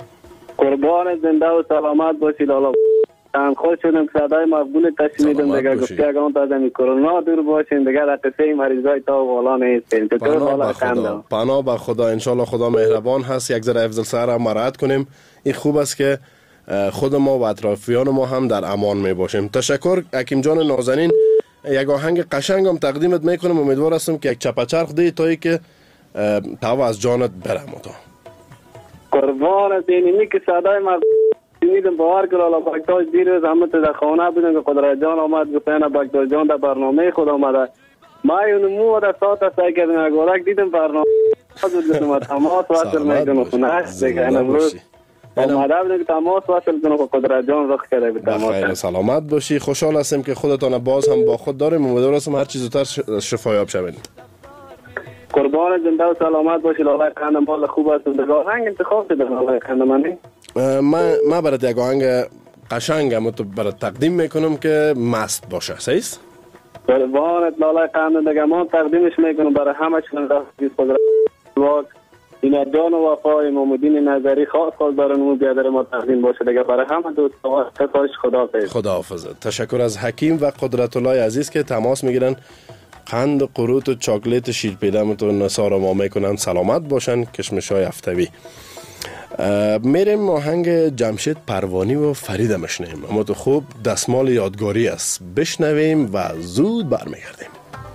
قربان زنده و سلامت باشی لالا. هم خوش شدم که صدای مقبول تشنیدم دیگه گفتی اگه اون تا زمین کرونا دور باشین دیگه در قصه مریضای تا والا نیستین. پناه به خدا پناه به خدا انشالله خدا مهربان هست. یک ذره افضل سر هم مرد کنیم. این خوب است که خود ما و اطرافیان ما هم در امان می باشیم. تشکر حکیم جان نازنین. یک آهنگ قشنگ هم تقدیمت میکنم. امیدوار هستم که یک چپچرخ دی تایی که تو از جانت برم تو قربان دینی که صدای مقبول میدم باور کن لالا بکتاش دیر زحمت در خانه بودم که قدرت جان آمد گفتن بکتاش جان در برنامه خود آمده ما اون مو در ساعت سعی کردم اگرک دیدم برنامه خود تماس وصل میکنم خونه دیگه امروز آمده بودم که تماس وصل کنم که قدرت جان رخ کرده به تماس. خیر سلامت باشی. خوشحال هستم که خودتان باز هم با خود داریم. امیدوار هستم هر چیز زودتر شفایاب شوین. قربان زنده و سلامت باشی لالا خانم مال خوب است. دیگه آهنگ انتخاب شده لالا خانم من ما ما برات یک آهنگ قشنگم تو برات تقدیم میکنم که مست باشه. صحیح است؟ قربانت لالا خانم دیگه ما تقدیمش میکنم برای همه چون رفیق قدرت واق اینا جان و وفای محمدین نظری خاص خاص برای نمو بیادر ما تقدیم باشه دیگه برای همه دوستان ستایش خداحافظ. خداحافظ. تشکر از حکیم و قدرت الله عزیز که تماس میگیرن قند قروت و چاکلیت شیرپیدم تو نثار ما میکنن. سلامت باشن. کشمش های هفتوی. میریم آهنگ جمشید پروانی و فرید مشنیم. اما تو خوب دستمال یادگاری است. بشنویم و زود برمیگردیم.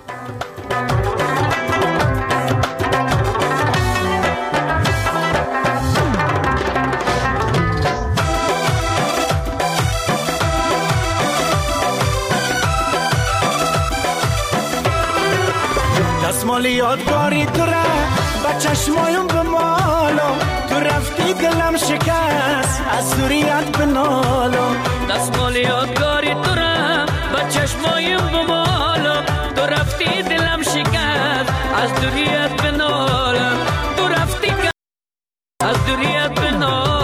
دستمال یادگاری تو را با چشمایم به مالو تو رفتی دلم شکست از دوریت به نالو. دستمال یادگاری تو را با چشمایم به مالو تو رفتی دلم شکست از دوریت به نالو. تو رفتی از دوریت به نالو.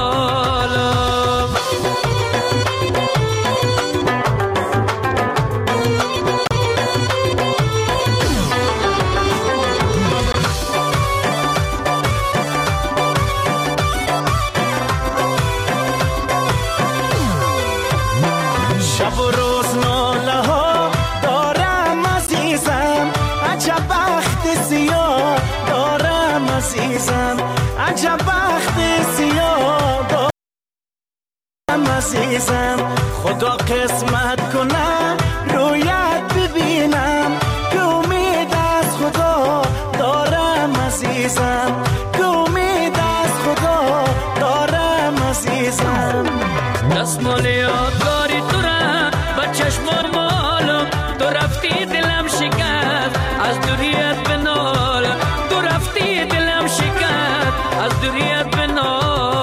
عجب بخت سیاه دارم عزیزم خدا قسمت کنه رویت ببینم که امید از خدا دارم عزیزم که امید از خدا دارم عزیزم. دستمال یادگاری تو را با چشمان مالو تو رفتی دلم شکست از دوریت به نالو. تو رفتی دلم شکست از دوریت به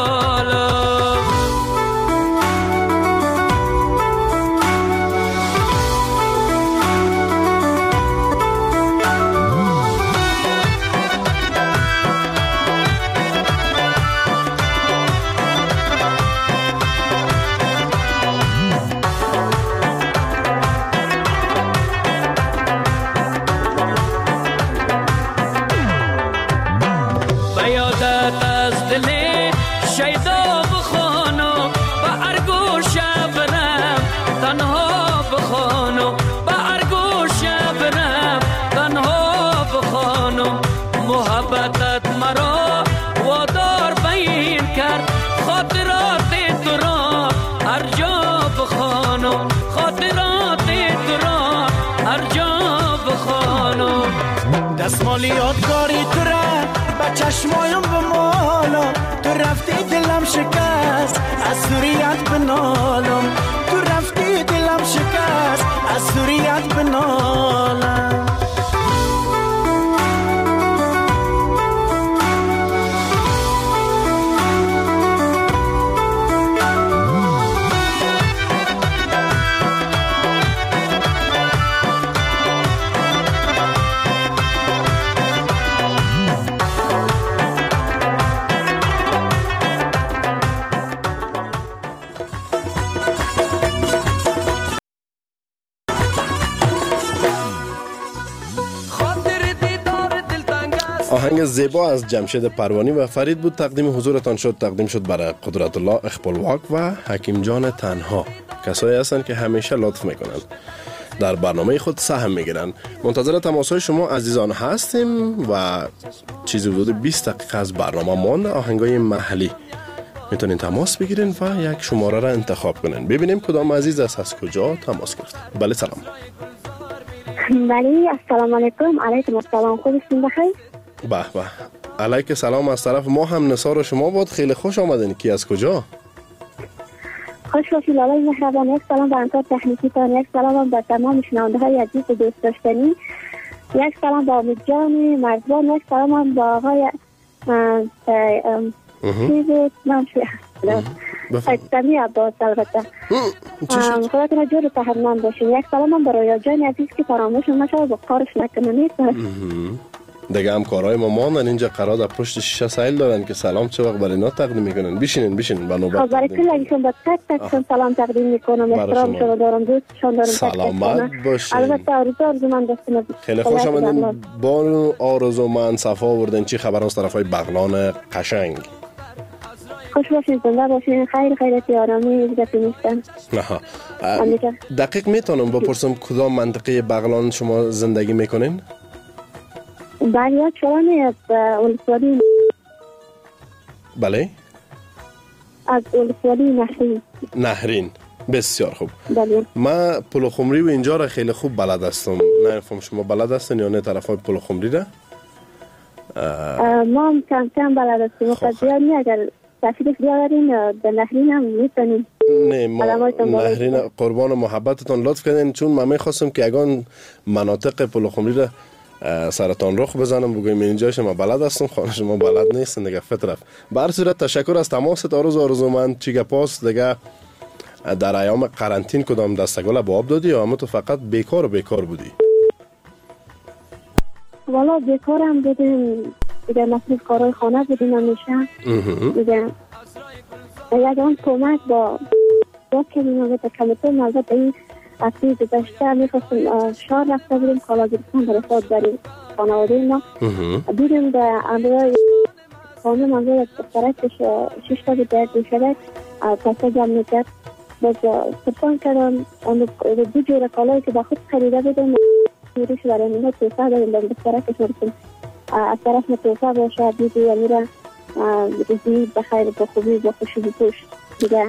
نالو. ولی یادگاری تو را با چشمایم بمالم، تو رفتی دلم شکست از سوریت بنالم، تو رفتی دلم شکست از سوریت بنالم. آهنگ زیبا از جمشید پروانی و فرید بود تقدیم حضورتان شد. تقدیم شد برای قدرت الله اخپلواک و حکیم جان تنها، کسایی هستند که همیشه لطف میکنند، در برنامه خود سهم میگیرند. منتظر تماسهای شما عزیزان هستیم و چیزی حدود بیست دقیقه از برنامه مانده. آهنگای محلی میتونین تماس بگیرین و یک شماره را انتخاب کنین. ببینیم کدام عزیز است، از کجا تماس گرفت. بله سلام. بله السلام علیکم. علیکم السلام. خوبستون بخیر؟ به به. علیک سلام. از طرف ما هم نثار شما بود. خیلی خوش آمدین. کی از کجا؟ خوش باشید لالای مهربان. یک سلام به همکار تکنیکی تان، یک سلام به تمام شنونده های عزیز و دوست داشتنی، یک سلام به امید جان مرزبان، یک سلام به آقای چیز نام فیضمی عباس. البته خودتون جور تحرمان باشین. یک سلام به رویا جان عزیز که فراموش نشود و کارش نکنید. دیگه هم کارهای ما ماندن اینجا، قرار در پشت شیشه سایل دارن که سلام چه وقت برای اینا تقدیم میکنن. بشینین بشینین به نوبت. برای کل ایشون با تک تک سلام تقدیم میکنم. احترام شما دارم، دوستشون دارم. سلامت باشین. البته آرزو آرزومند هستم. خیلی خوش آمدین. با آرزومند صفا آوردین. چی خبر از طرفای بغلان قشنگ؟ خوش باشین، زنده باشین. خیر خیرتی آرامی گپی نیستن. دقیق میتونم بپرسم کدام منطقه بغلان شما زندگی میکنین؟ بله چرانی از اولسوالی. بله از اولسوالی نهرین. نهرین. بسیار خوب. بله. ما پلوخمری و اینجا را خیلی خوب بلد هستم. نمیفهم شما بلد هستین یا نه طرفای پلوخمری را؟ ما هم کم کم بلد هستیم. مقدیانی اگر تفیدش بیاورین به نهرین هم میتونیم. نه ما نهرین قربان محبتتان لطف کردین، چون ما میخواستم که اگان مناطق پلوخمری را سرطان رخ بزنم بگویم اینجا شما بلد هستم، خانه شما بلد نیستن دیگه. فطرت به هر صورت تشکر از تماست. آرزو آرزومند چی گپاست دیگه؟ در ایام قرنطین کدام دستگل با آب دادی یا اما تو فقط بیکار و بیکار بودی؟ والا بیکارم بودیم دیگه، مصروف کارهای خانه بودیم همیشه دیگه. یک آن کمک با با که میمونه کمیتون البته این اصلی گذشته میخواستم شهر رفته بودیم کالا گرفتن برای خود برای خانواده ما. دیدیم به اندرهای خانه منظور از دفترکش شش تا بود باید میشده پسا جمع میکرد. باز سرطان کردم دو جور کالایی که با خود خریده بودیم میروش برای منو توسعه داریم به دفترکش مرسیم از طرف متوسعه باشه دیدی یا میره روزی بخیر با خوبی با خوشی بپوش دیگه.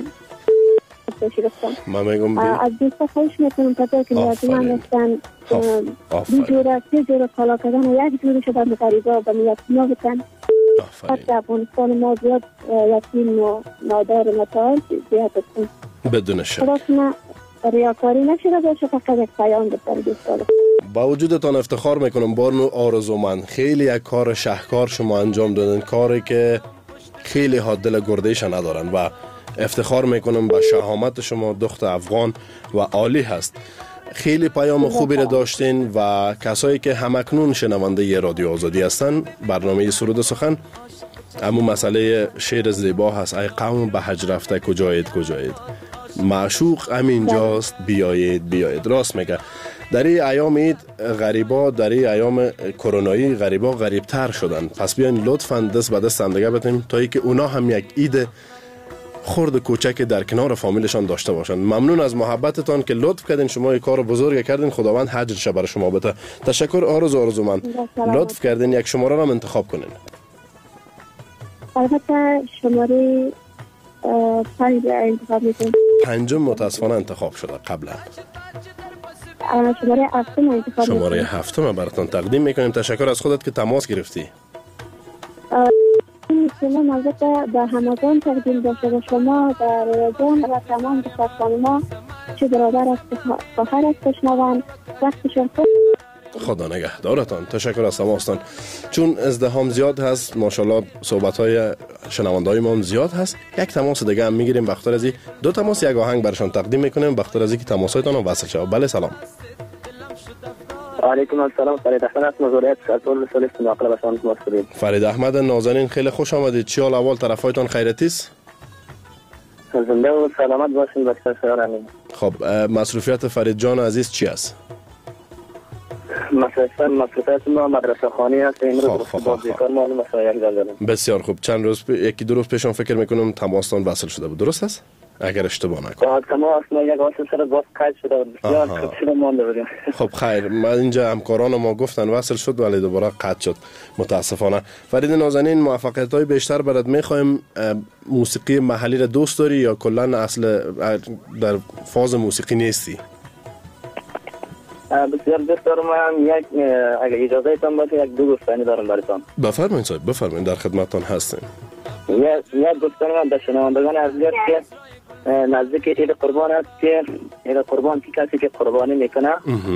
من میگم از دوستا خواهش میکنم پتر که نیازی من هستن دو جوره سه جوره کالا کردن و یک جوره شدن به غریبا و نیتیما بکن. حتی افغانستان ما زیاد یتیم و نادار و نتایج زیاد هستن. بدون شک خلاص ریاکاری نشده باشه، فقط یک پیام بسر دوستا. با وجودتان افتخار میکنم بارنو آرزومند. خیلی یک کار شهکار شما انجام دادن، کاری که خیلی ها دل گردهش ندارن و افتخار میکنم به شهامت شما. دخت افغان و عالی هست. خیلی پیام خوبی را داشتین و کسایی که همکنون شنونده ی رادیو آزادی هستن، برنامه سرود سخن اما مسئله شعر زیبا هست. ای قوم به حج رفته کجایید کجایید، معشوق همین جاست بیایید بیایید. راست میگه. در این ایام عید غریبا، در این ایام کرونایی غریبا غریبتر شدن. پس بیاین لطفاً دست به دست هم دیگه بتیم تا ای که اونا هم یک عید خرد کوچک در کنار فامیلشان داشته باشن. ممنون از محبتتان که لطف کردین، شما یک کار بزرگ کردین. خداوند حجرش برای شما بده. تشکر آرزو آرزومند. لطف کردین یک شماره را انتخاب کنین. البته شماره پنج انتخاب میکنم. پنجم متاسفانه انتخاب شده قبلا. شماره هفتم انتخاب شماره هفتم براتون تقدیم میکنیم. تشکر از خودت که تماس گرفتی. این سلام البته به همگان تقدیم باشه، به شما در رادیو و تمام دوستان چه برادر است فخر است بشنوند وقتشون خوب. خدا نگهدارتان. تشکر از تماستان. چون ازدحام زیاد هست ماشاءالله صحبت های شنونده های ما هم زیاد هست، یک تماس دیگه هم میگیریم. بختار از دو تماس یک آهنگ برشان تقدیم میکنیم. بختار از که تماس هایتان هم وصل شد. بله سلام. علیکم السلام. فرید احمد است مزوریت سرطول سلیست ناقل بشان مصرید. فرید احمد نازنین خیلی خوش آمدید. چی حال اول طرفایتان خیرتی است؟ زنده و سلامت باشین بچه شهرانیم. خب مصروفیت فرید جان عزیز چی است؟ مصروفیت مصروفیت ما مدرسه خانی است. این روز بازیکن ما مسایل داریم. بسیار خوب. چند روز پ... یکی دو روز پیشم فکر میکنم تماستان وصل شده بود، درست است؟ اگر اشتباه نکنم. تماس ما یک واسه سر باز قید شده بود. بسیار خوب شده مونده بودیم. خب خیر، ما اینجا همکاران ما گفتن وصل شد ولی دوباره قطع شد متاسفانه. فرید نازنین موفقیت‌های بیشتر برات می‌خوایم. موسیقی محلی را دوست داری یا کلا اصل در فاز موسیقی نیستی؟ بسیار دوست دارم. من یک اگه اجازه ایتان باشه یک دو گفتنی دارم براتون. بفرمایید صاحب، بفرمایید، در خدمتتان هستیم. یک یک گفتنی من به شنوندگان عزیز که نزدیک عید قربان است که عید قربان که کسی که قربانی میکنه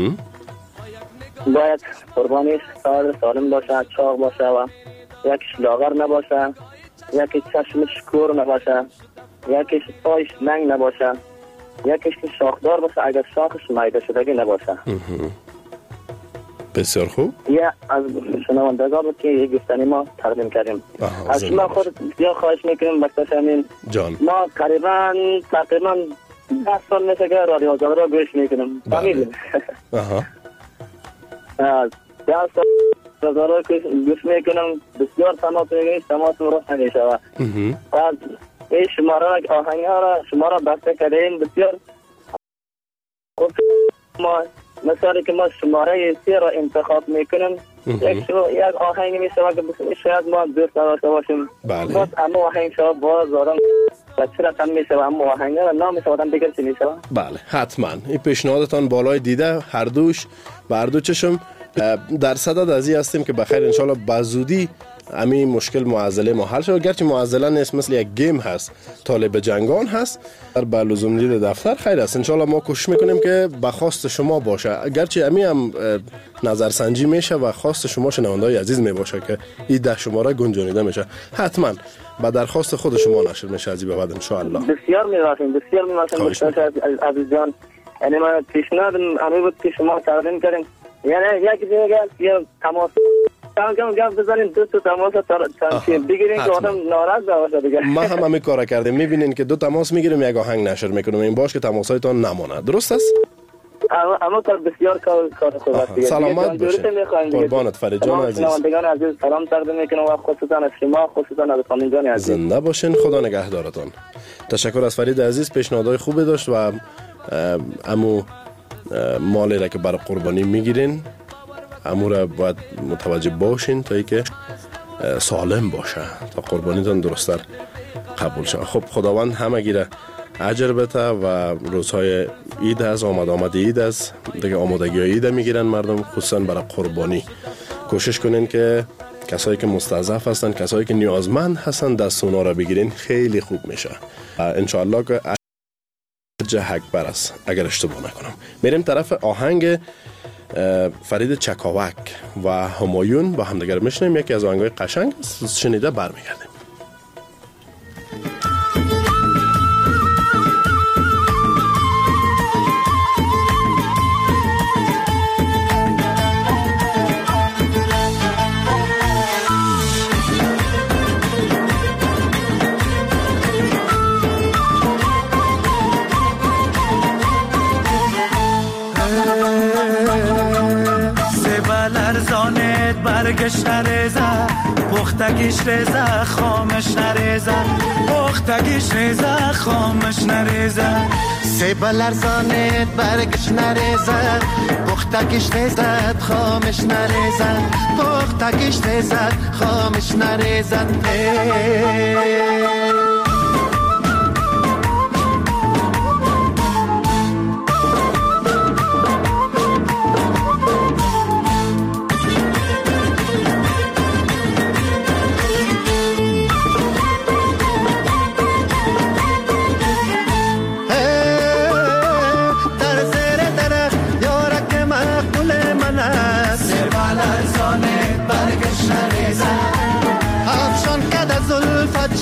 باید قربانیش سالم سالم باشه، چاق باشه و یک لاغر نباشه، یکی چشمش کور نباشه، یکیش پایش ننگ نباشه، یکیش که شاخدار باشه اگر شاخش میده شدگی نباشه. بسیار خوب. یا از شنوندگان بود که یک گفتنی ما تقدیم کردیم. از شما خود بسیار خواهش میکنیم بکتاش همین جان. ما قریبا تقریبا ده سال میشه که رادیو آزاد را گوش میکنیم. فهمیدیم؟ آها. ده سال رادیو را گوش میکنم. بسیار تماس میگیم، تماس رو همیشه و بعد این شماره را آهنگ ها را شما را بسته کردیم. بسیار خوب. ما مثلا که ما شماره سی را انتخاب میکنیم یک شو یک آهنگ میشه که شاید ما دوست نداشته باشیم. بله. باز اما آهنگ شما باز دارم و چی رقم میشه و اما آهنگ را نام شما آدم بگر چی میشه. بله حتما این پیشنهادتان بالای دیده هر دوش و هر دو چشم در صدد از این هستیم که بخیر انشالله بزودی همین مشکل معضله ما حل شد. گرچه معضله نیست، مثل یک گیم هست، طالب جنگان هست، در به لزوم دید دفتر خیر است. انشالله ما کوشش میکنیم که به خواست شما باشه. گرچه همین هم نظرسنجی میشه و خواست شما شنونده‌های عزیز میباشه که این ده شماره گنجانیده میشه. حتما به درخواست خود شما نشر میشه از این به بعد انشالله. بسیار میراسیم بسیار میراسیم عزیز جان. یعنی من پیشنهاد همین بود که شما تقدیم کردین. یعنی یک دیگه یه تماس کم کم گفت بزنین دو تا تماس تا بگیرین که آدم ناراض نباشه دیگه. ما هم همین کارا کردیم. میبینین که دو تماس میگیریم یک آهنگ نشر میکنیم. این باش که تماسایتان نمونه. درست است؟ اما کار بسیار کار کار خوب است دیگه. سلامت باشین. قربانت فرید جان عزیز. شنوندگان عزیز سلام تقدیم میکنم و خصوصا از شما خصوصا از خانم جان عزیز. زنده باشین. خدا نگهدارتان. تشکر از فرید عزیز. پیشنهادهای خوبی داشت و امو مالی را که برای قربانی میگیرین امو را باید متوجه باشین تا ای که سالم باشه تا قربانیتان درستر قبول شد. خب خداوند همگی را اجر بده و روزهای عید هست، آمد آمد عید هست دیگه، آمادگی های عید میگیرن مردم خصوصا برای قربانی. کوشش کنین که کسایی که مستضعف هستن، کسایی که نیازمند هستن دست اونا را بگیرین، خیلی خوب میشه انشاءالله که اجر اکبر است اگر اشتباه نکنم. میریم طرف آهنگ فرید چکاوک و همایون با همدیگر میشنیم. یکی از آهنگای قشنگ شنیده برمیگردیم. برگش نریزه پختگیش ریزه خامش نریزه پختگیش ریزه خامش نریزه سیب لرزانت برگش نریزه پختگیش ریزه خامش نریزه پختگیش ریزه خامش نریزه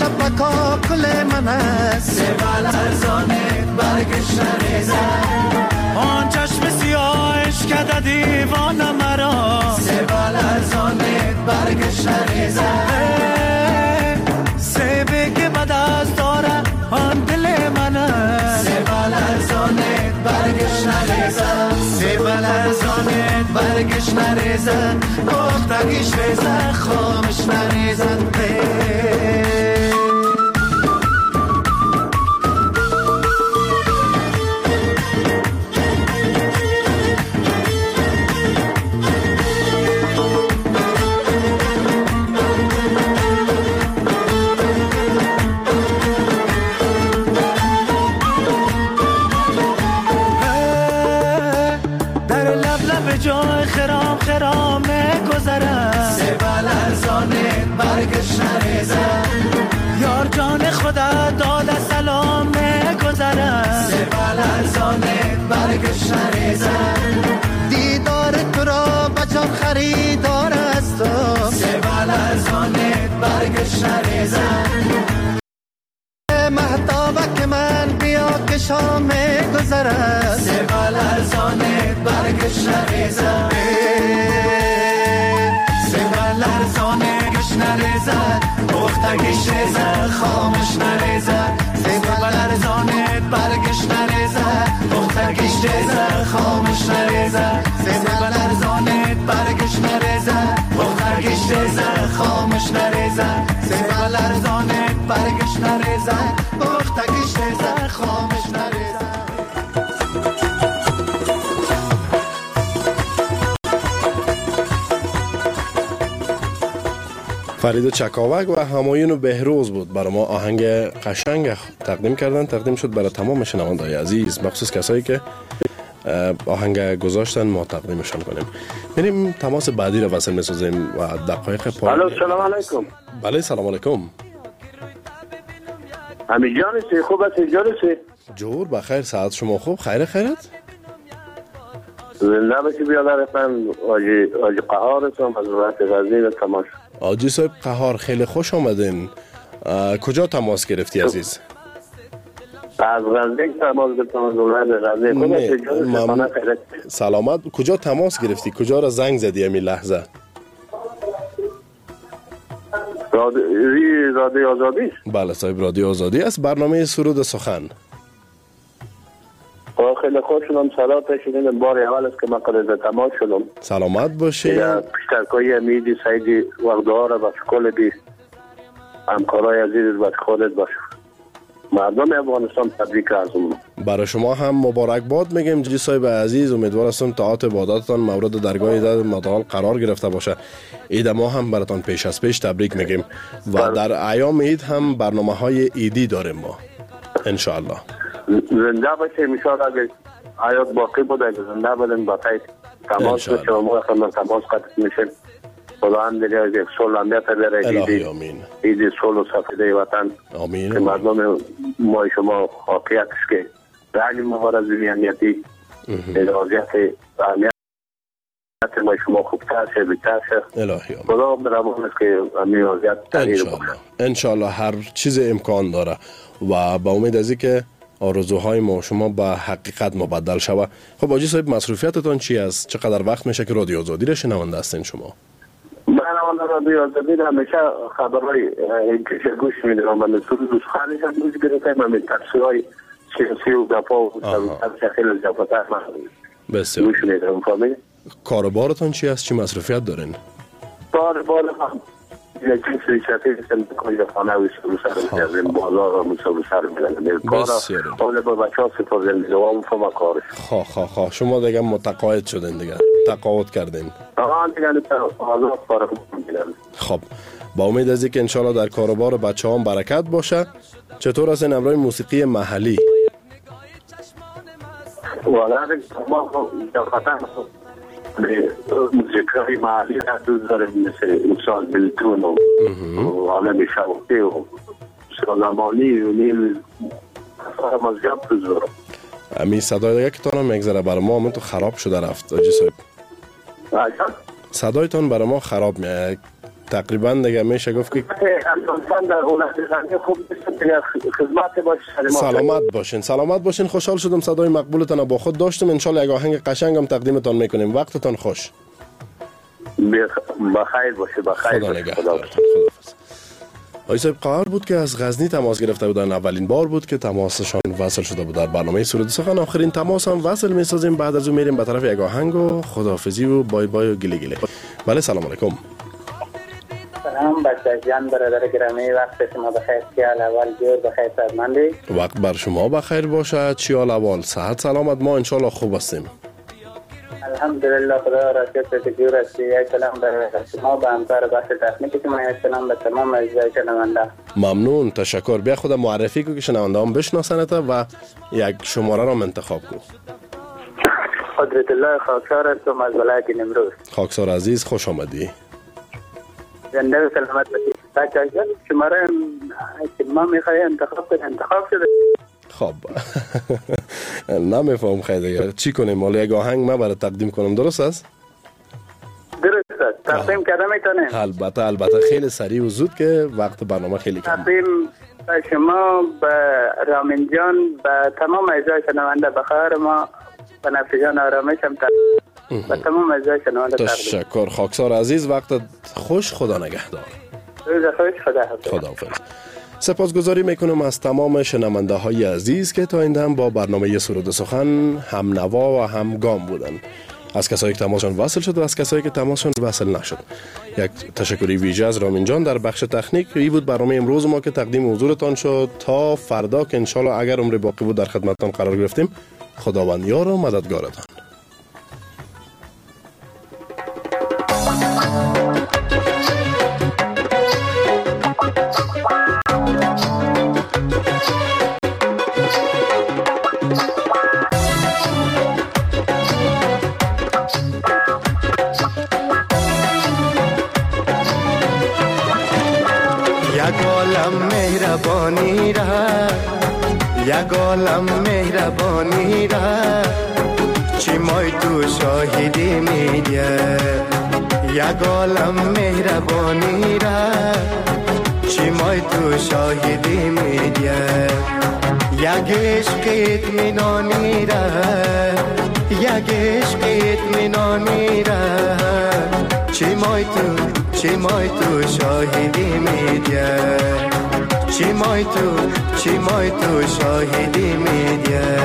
بکا کل من است سیبل ارزانه برگش نریزد آن چشم سیاهش کده دیوان مرا سیبل ارزانه برگش نریزد سیبه که بد از داره آن دل من است سیبل ارزانه برگش نریزد سیبل ارزانه برگش نریزد گفتگیش ریزد خامش نریزد جای خرام خرام گذرم سیبل ارزانه برگش نریزد یار جان خدا داد سلام گذرم سیبل ارزانه برگش نریزد دیدار تو را بچم خریدار است سیبل ارزانه برگش نریزد مهتابک من بیا که شام گذرد سیبل ارزانه برگش نریزد سیبل ارزانه گش نریزد بختگیش ریزد خامش نریزد سیبل ارزانه برگش نریزد بختگیش ریزد خامش نریزد سیبل ارزانه برگش نریزد بختگیش ریزد خامش نریزد سیبل ارزانه برگش نریزد بختگیش ریزد خامش نریزد فرید چکاوک و همایون بهروز بود برای ما آهنگ قشنگ تقدیم کردن. تقدیم شد برای تمام شنوندگان عزیز، بخصوص کسایی که آهنگ گذاشتن ما تقدیمشان کنیم. میریم تماس بعدی رو وصل می‌سازیم و دقایق پایانی. الو سلام علیکم. بله سلام علیکم. امی جانسی خوب است جانسی؟ جور بخیر، ساعت شما خوب؟ خیر خیرت؟ زنده باشی بیادر من آجی آجی قهار هستم از ولایت غزنی تماس. آجی صاحب قهار خیلی خوش آمدین. کجا تماس گرفتی عزیز؟ از غزنی تماس گرفتم از ولایت غزنی. ممنون. سلامت. کجا تماس گرفتی؟ کجا را زنگ زدی همین لحظه؟ رادیو رادیو آزادی. بله صاحب رادیو آزادی است. برنامه سرود سخن. خیلی خوش شدم سلام شدیم بار اول است که من قرار تماس شدم. سلامت باشی. پیشترکای امیدی سعیدی وقتدار و کل دی همکارای عزیز و خودت باش. مردم افغانستان تبریک عرضم. برای شما هم مبارک باد میگم جی صاحب عزیز. امیدوار هستم طاعت عبادتتان مورد درگاه داد متعال قرار گرفته باشه. عید ما هم براتون پیش از پیش تبریک میگیم و در ایام عید هم برنامه‌های عیدی داریم ما ان شاء الله. زنده باشیم ان شاء الله. اگه حیات باقی بود اگه زنده بودیم با تای تماس بشه و ما خدمت تماس قطع میشیم. خدا هم دیگه از یک سول امیت بیاره. الهی آمین. عید سول و سفیده وطن. آمین. که مردم ما شما واقعیت است که رنگ مبارزی امنیتی ادازیت امنیت ما شما خوبتر شه بیتر شه. الهی آمین. خدا هم درمان است که امنی وضعیت تغییر بکنه. انشالله هر چیز امکان داره و با امید از که آرزوهای ما شما به حقیقت مبدل شوه. خب آجی صاحب مصروفیتتان چی است؟ چقدر وقت میشه که رادیو آزادی را شنونده هستین شما؟ من اون رادیو آزادی را همیشه خبرهای کش گوش میدم. من سرود و سخنش هم گوش گرفتم. من تفسیرهای سیاسی و گپا و تفسیر خیلی جفاتر من بسیار گوش میدم. فهمید؟ کاربارتان چی است؟ چی مصروفیت دارین؟ کاربار هم یکی سویچتی هستم کنید خانه و سرو سر میزیم بازار و سرو سر میزیم کارا اول با بچه ها سپرده میزوام فما کارش. خواه خواه خواه شما دیگه متقاعد شدین دیگه تقاعد کردین. آن دیگه آزاد فارغ میگیرم. خب با امید از اینکه انشالله در کاربار بچه هم برکت باشه. چطور هستین امروی موسیقی محلی؟ والا ما خطر موسیقی محلی را دوست داریم مثل انسان بلتون و عالم شوقی و سلامانی و نیل فرم از جب دوست دارم. امی صدای دیگه که تانم میگذره برای ما همون تو خراب شده رفت آجی صاحب. صدایتان برای ما خراب میاد. تقریبا دیگه میشه گفت که خدمت باشین. سلامت باشین سلامت باشین. خوشحال شدم صدای مقبولتان با خود داشتم. ان شاء الله یک آهنگ قشنگم تقدیمتان میکنیم. وقتتان خوش. بخیر باشه. بخیر خدا نگهدارتون. خداحافظ. آقای صاحب قرار بود که از غزنی تماس گرفته بودن. اولین بار بود که تماسشان وصل شده بود در برنامه سرود سخن. آخرین تماس هم وصل میسازیم. بعد از اون میریم به طرف یک آهنگ و خداحافظی و بای بای و گلی گلی. بله سلام علیکم. سلام بچه جان برادر گرامی، وقت شما بخیر. سیال اول جور بخیر سازمندی. وقت بر شما بخیر باشه. چیال اول صحت سلامت. ما انشالله خوب هستیم الحمدلله. خدا را شکر که جور هستی. یک سلام برای شما به همکار بخش تکنیکی شما. یک سلام به تمام اجزای شنونده. ممنون تشکر. بیا خود معرفی کو که شنونده هم بشناسنت و یک شماره را انتخاب کو. قدرت الله خاکسار هستم از ولایت نیمروز. خاکسار عزیز خوش آمدی. زنده و سلامت باشی. بچه جان شماره که ما میخوایی انتخاب کنی انتخاب شده. خب نمیفهم خیلی چی کنیم. حالا یک آهنگ من برای تقدیم کنم درست است؟ درست است. تقدیم کرده میتونیم؟ البته البته خیلی سریع و زود که وقت برنامه خیلی کم. تقدیم به شما، به رامین جان، به تمام اجزای شنونده بخیر ما، به نفس جان آرامش هم تقدیم. به تمام اجزای شنونده تقدیم. تشکر خاکسار عزیز. وقت خوش. خدا نگهدار. روز خوش. خدا حافظ. خداحافظ. سپاسگزاری میکنم از تمام شنونده های عزیز که تا این دم با برنامه سرود سخن هم نوا و هم گام بودن. از کسایی که تماسشون وصل شد و از کسایی که تماسشون وصل نشد. یک تشکری ویژه از رامین جان در بخش تکنیک. این بود برنامه امروز ما که تقدیم حضورتان شد. تا فردا که انشالله اگر عمر باقی بود در خدمتتان قرار گرفتیم. خداوند یار و مددگارتان. مهربانی را یک عالم مهربانی را چی مای تو شاهدی میگه. یک عالم مهربانی را چی مای تو شاهدی میگه. یک عشق اطمینانی را یک عشق اطمینانی را چی مای تو چی مای تو شاهدی میگه. چی مای تو چی مای تو شاهدی میگه.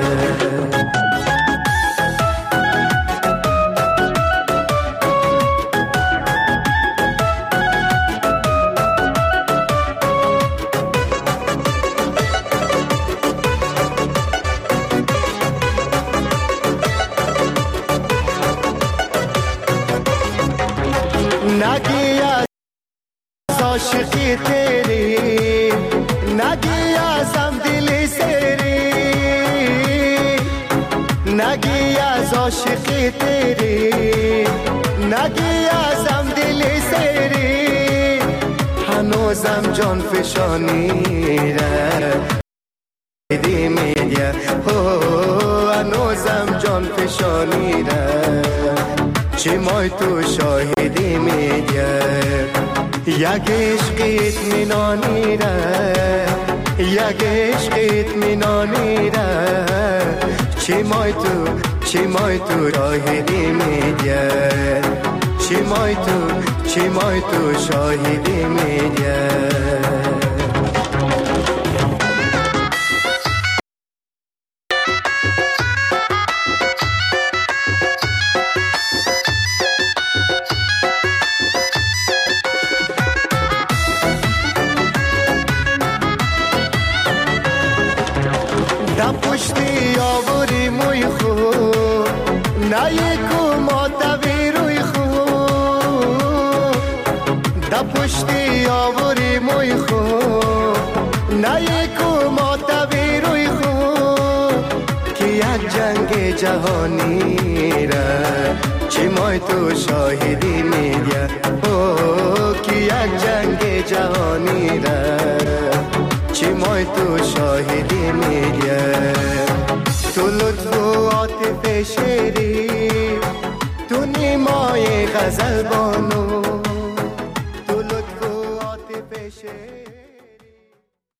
نگی از عاشقی تیری نگی ازم دلی سری نگی از عاشقی تیری نگی ازم دلی سری هنوزم جان فشانی را دی میگه. هنوزم جان فشانی را چی مای تو شاهدی میگه. یک عشق اطمینانی را یک عشق اطمینانی را چی مای تو چی مای تو شاهدی میگه. چی مای تو چی مای تو شاهدی میگه. پشتی آوری موی خو نه یکو ماتوی روی خو دا پشتی آوری موی خو نه یکو ماتوی روی خو که یک جنگ جهانی را چی مای تو شاهدی میگه. که یک جنگ جهانی را چی مای تو شاهدی میگه. تو لطف و عاطف شیری تو نیمای غزل با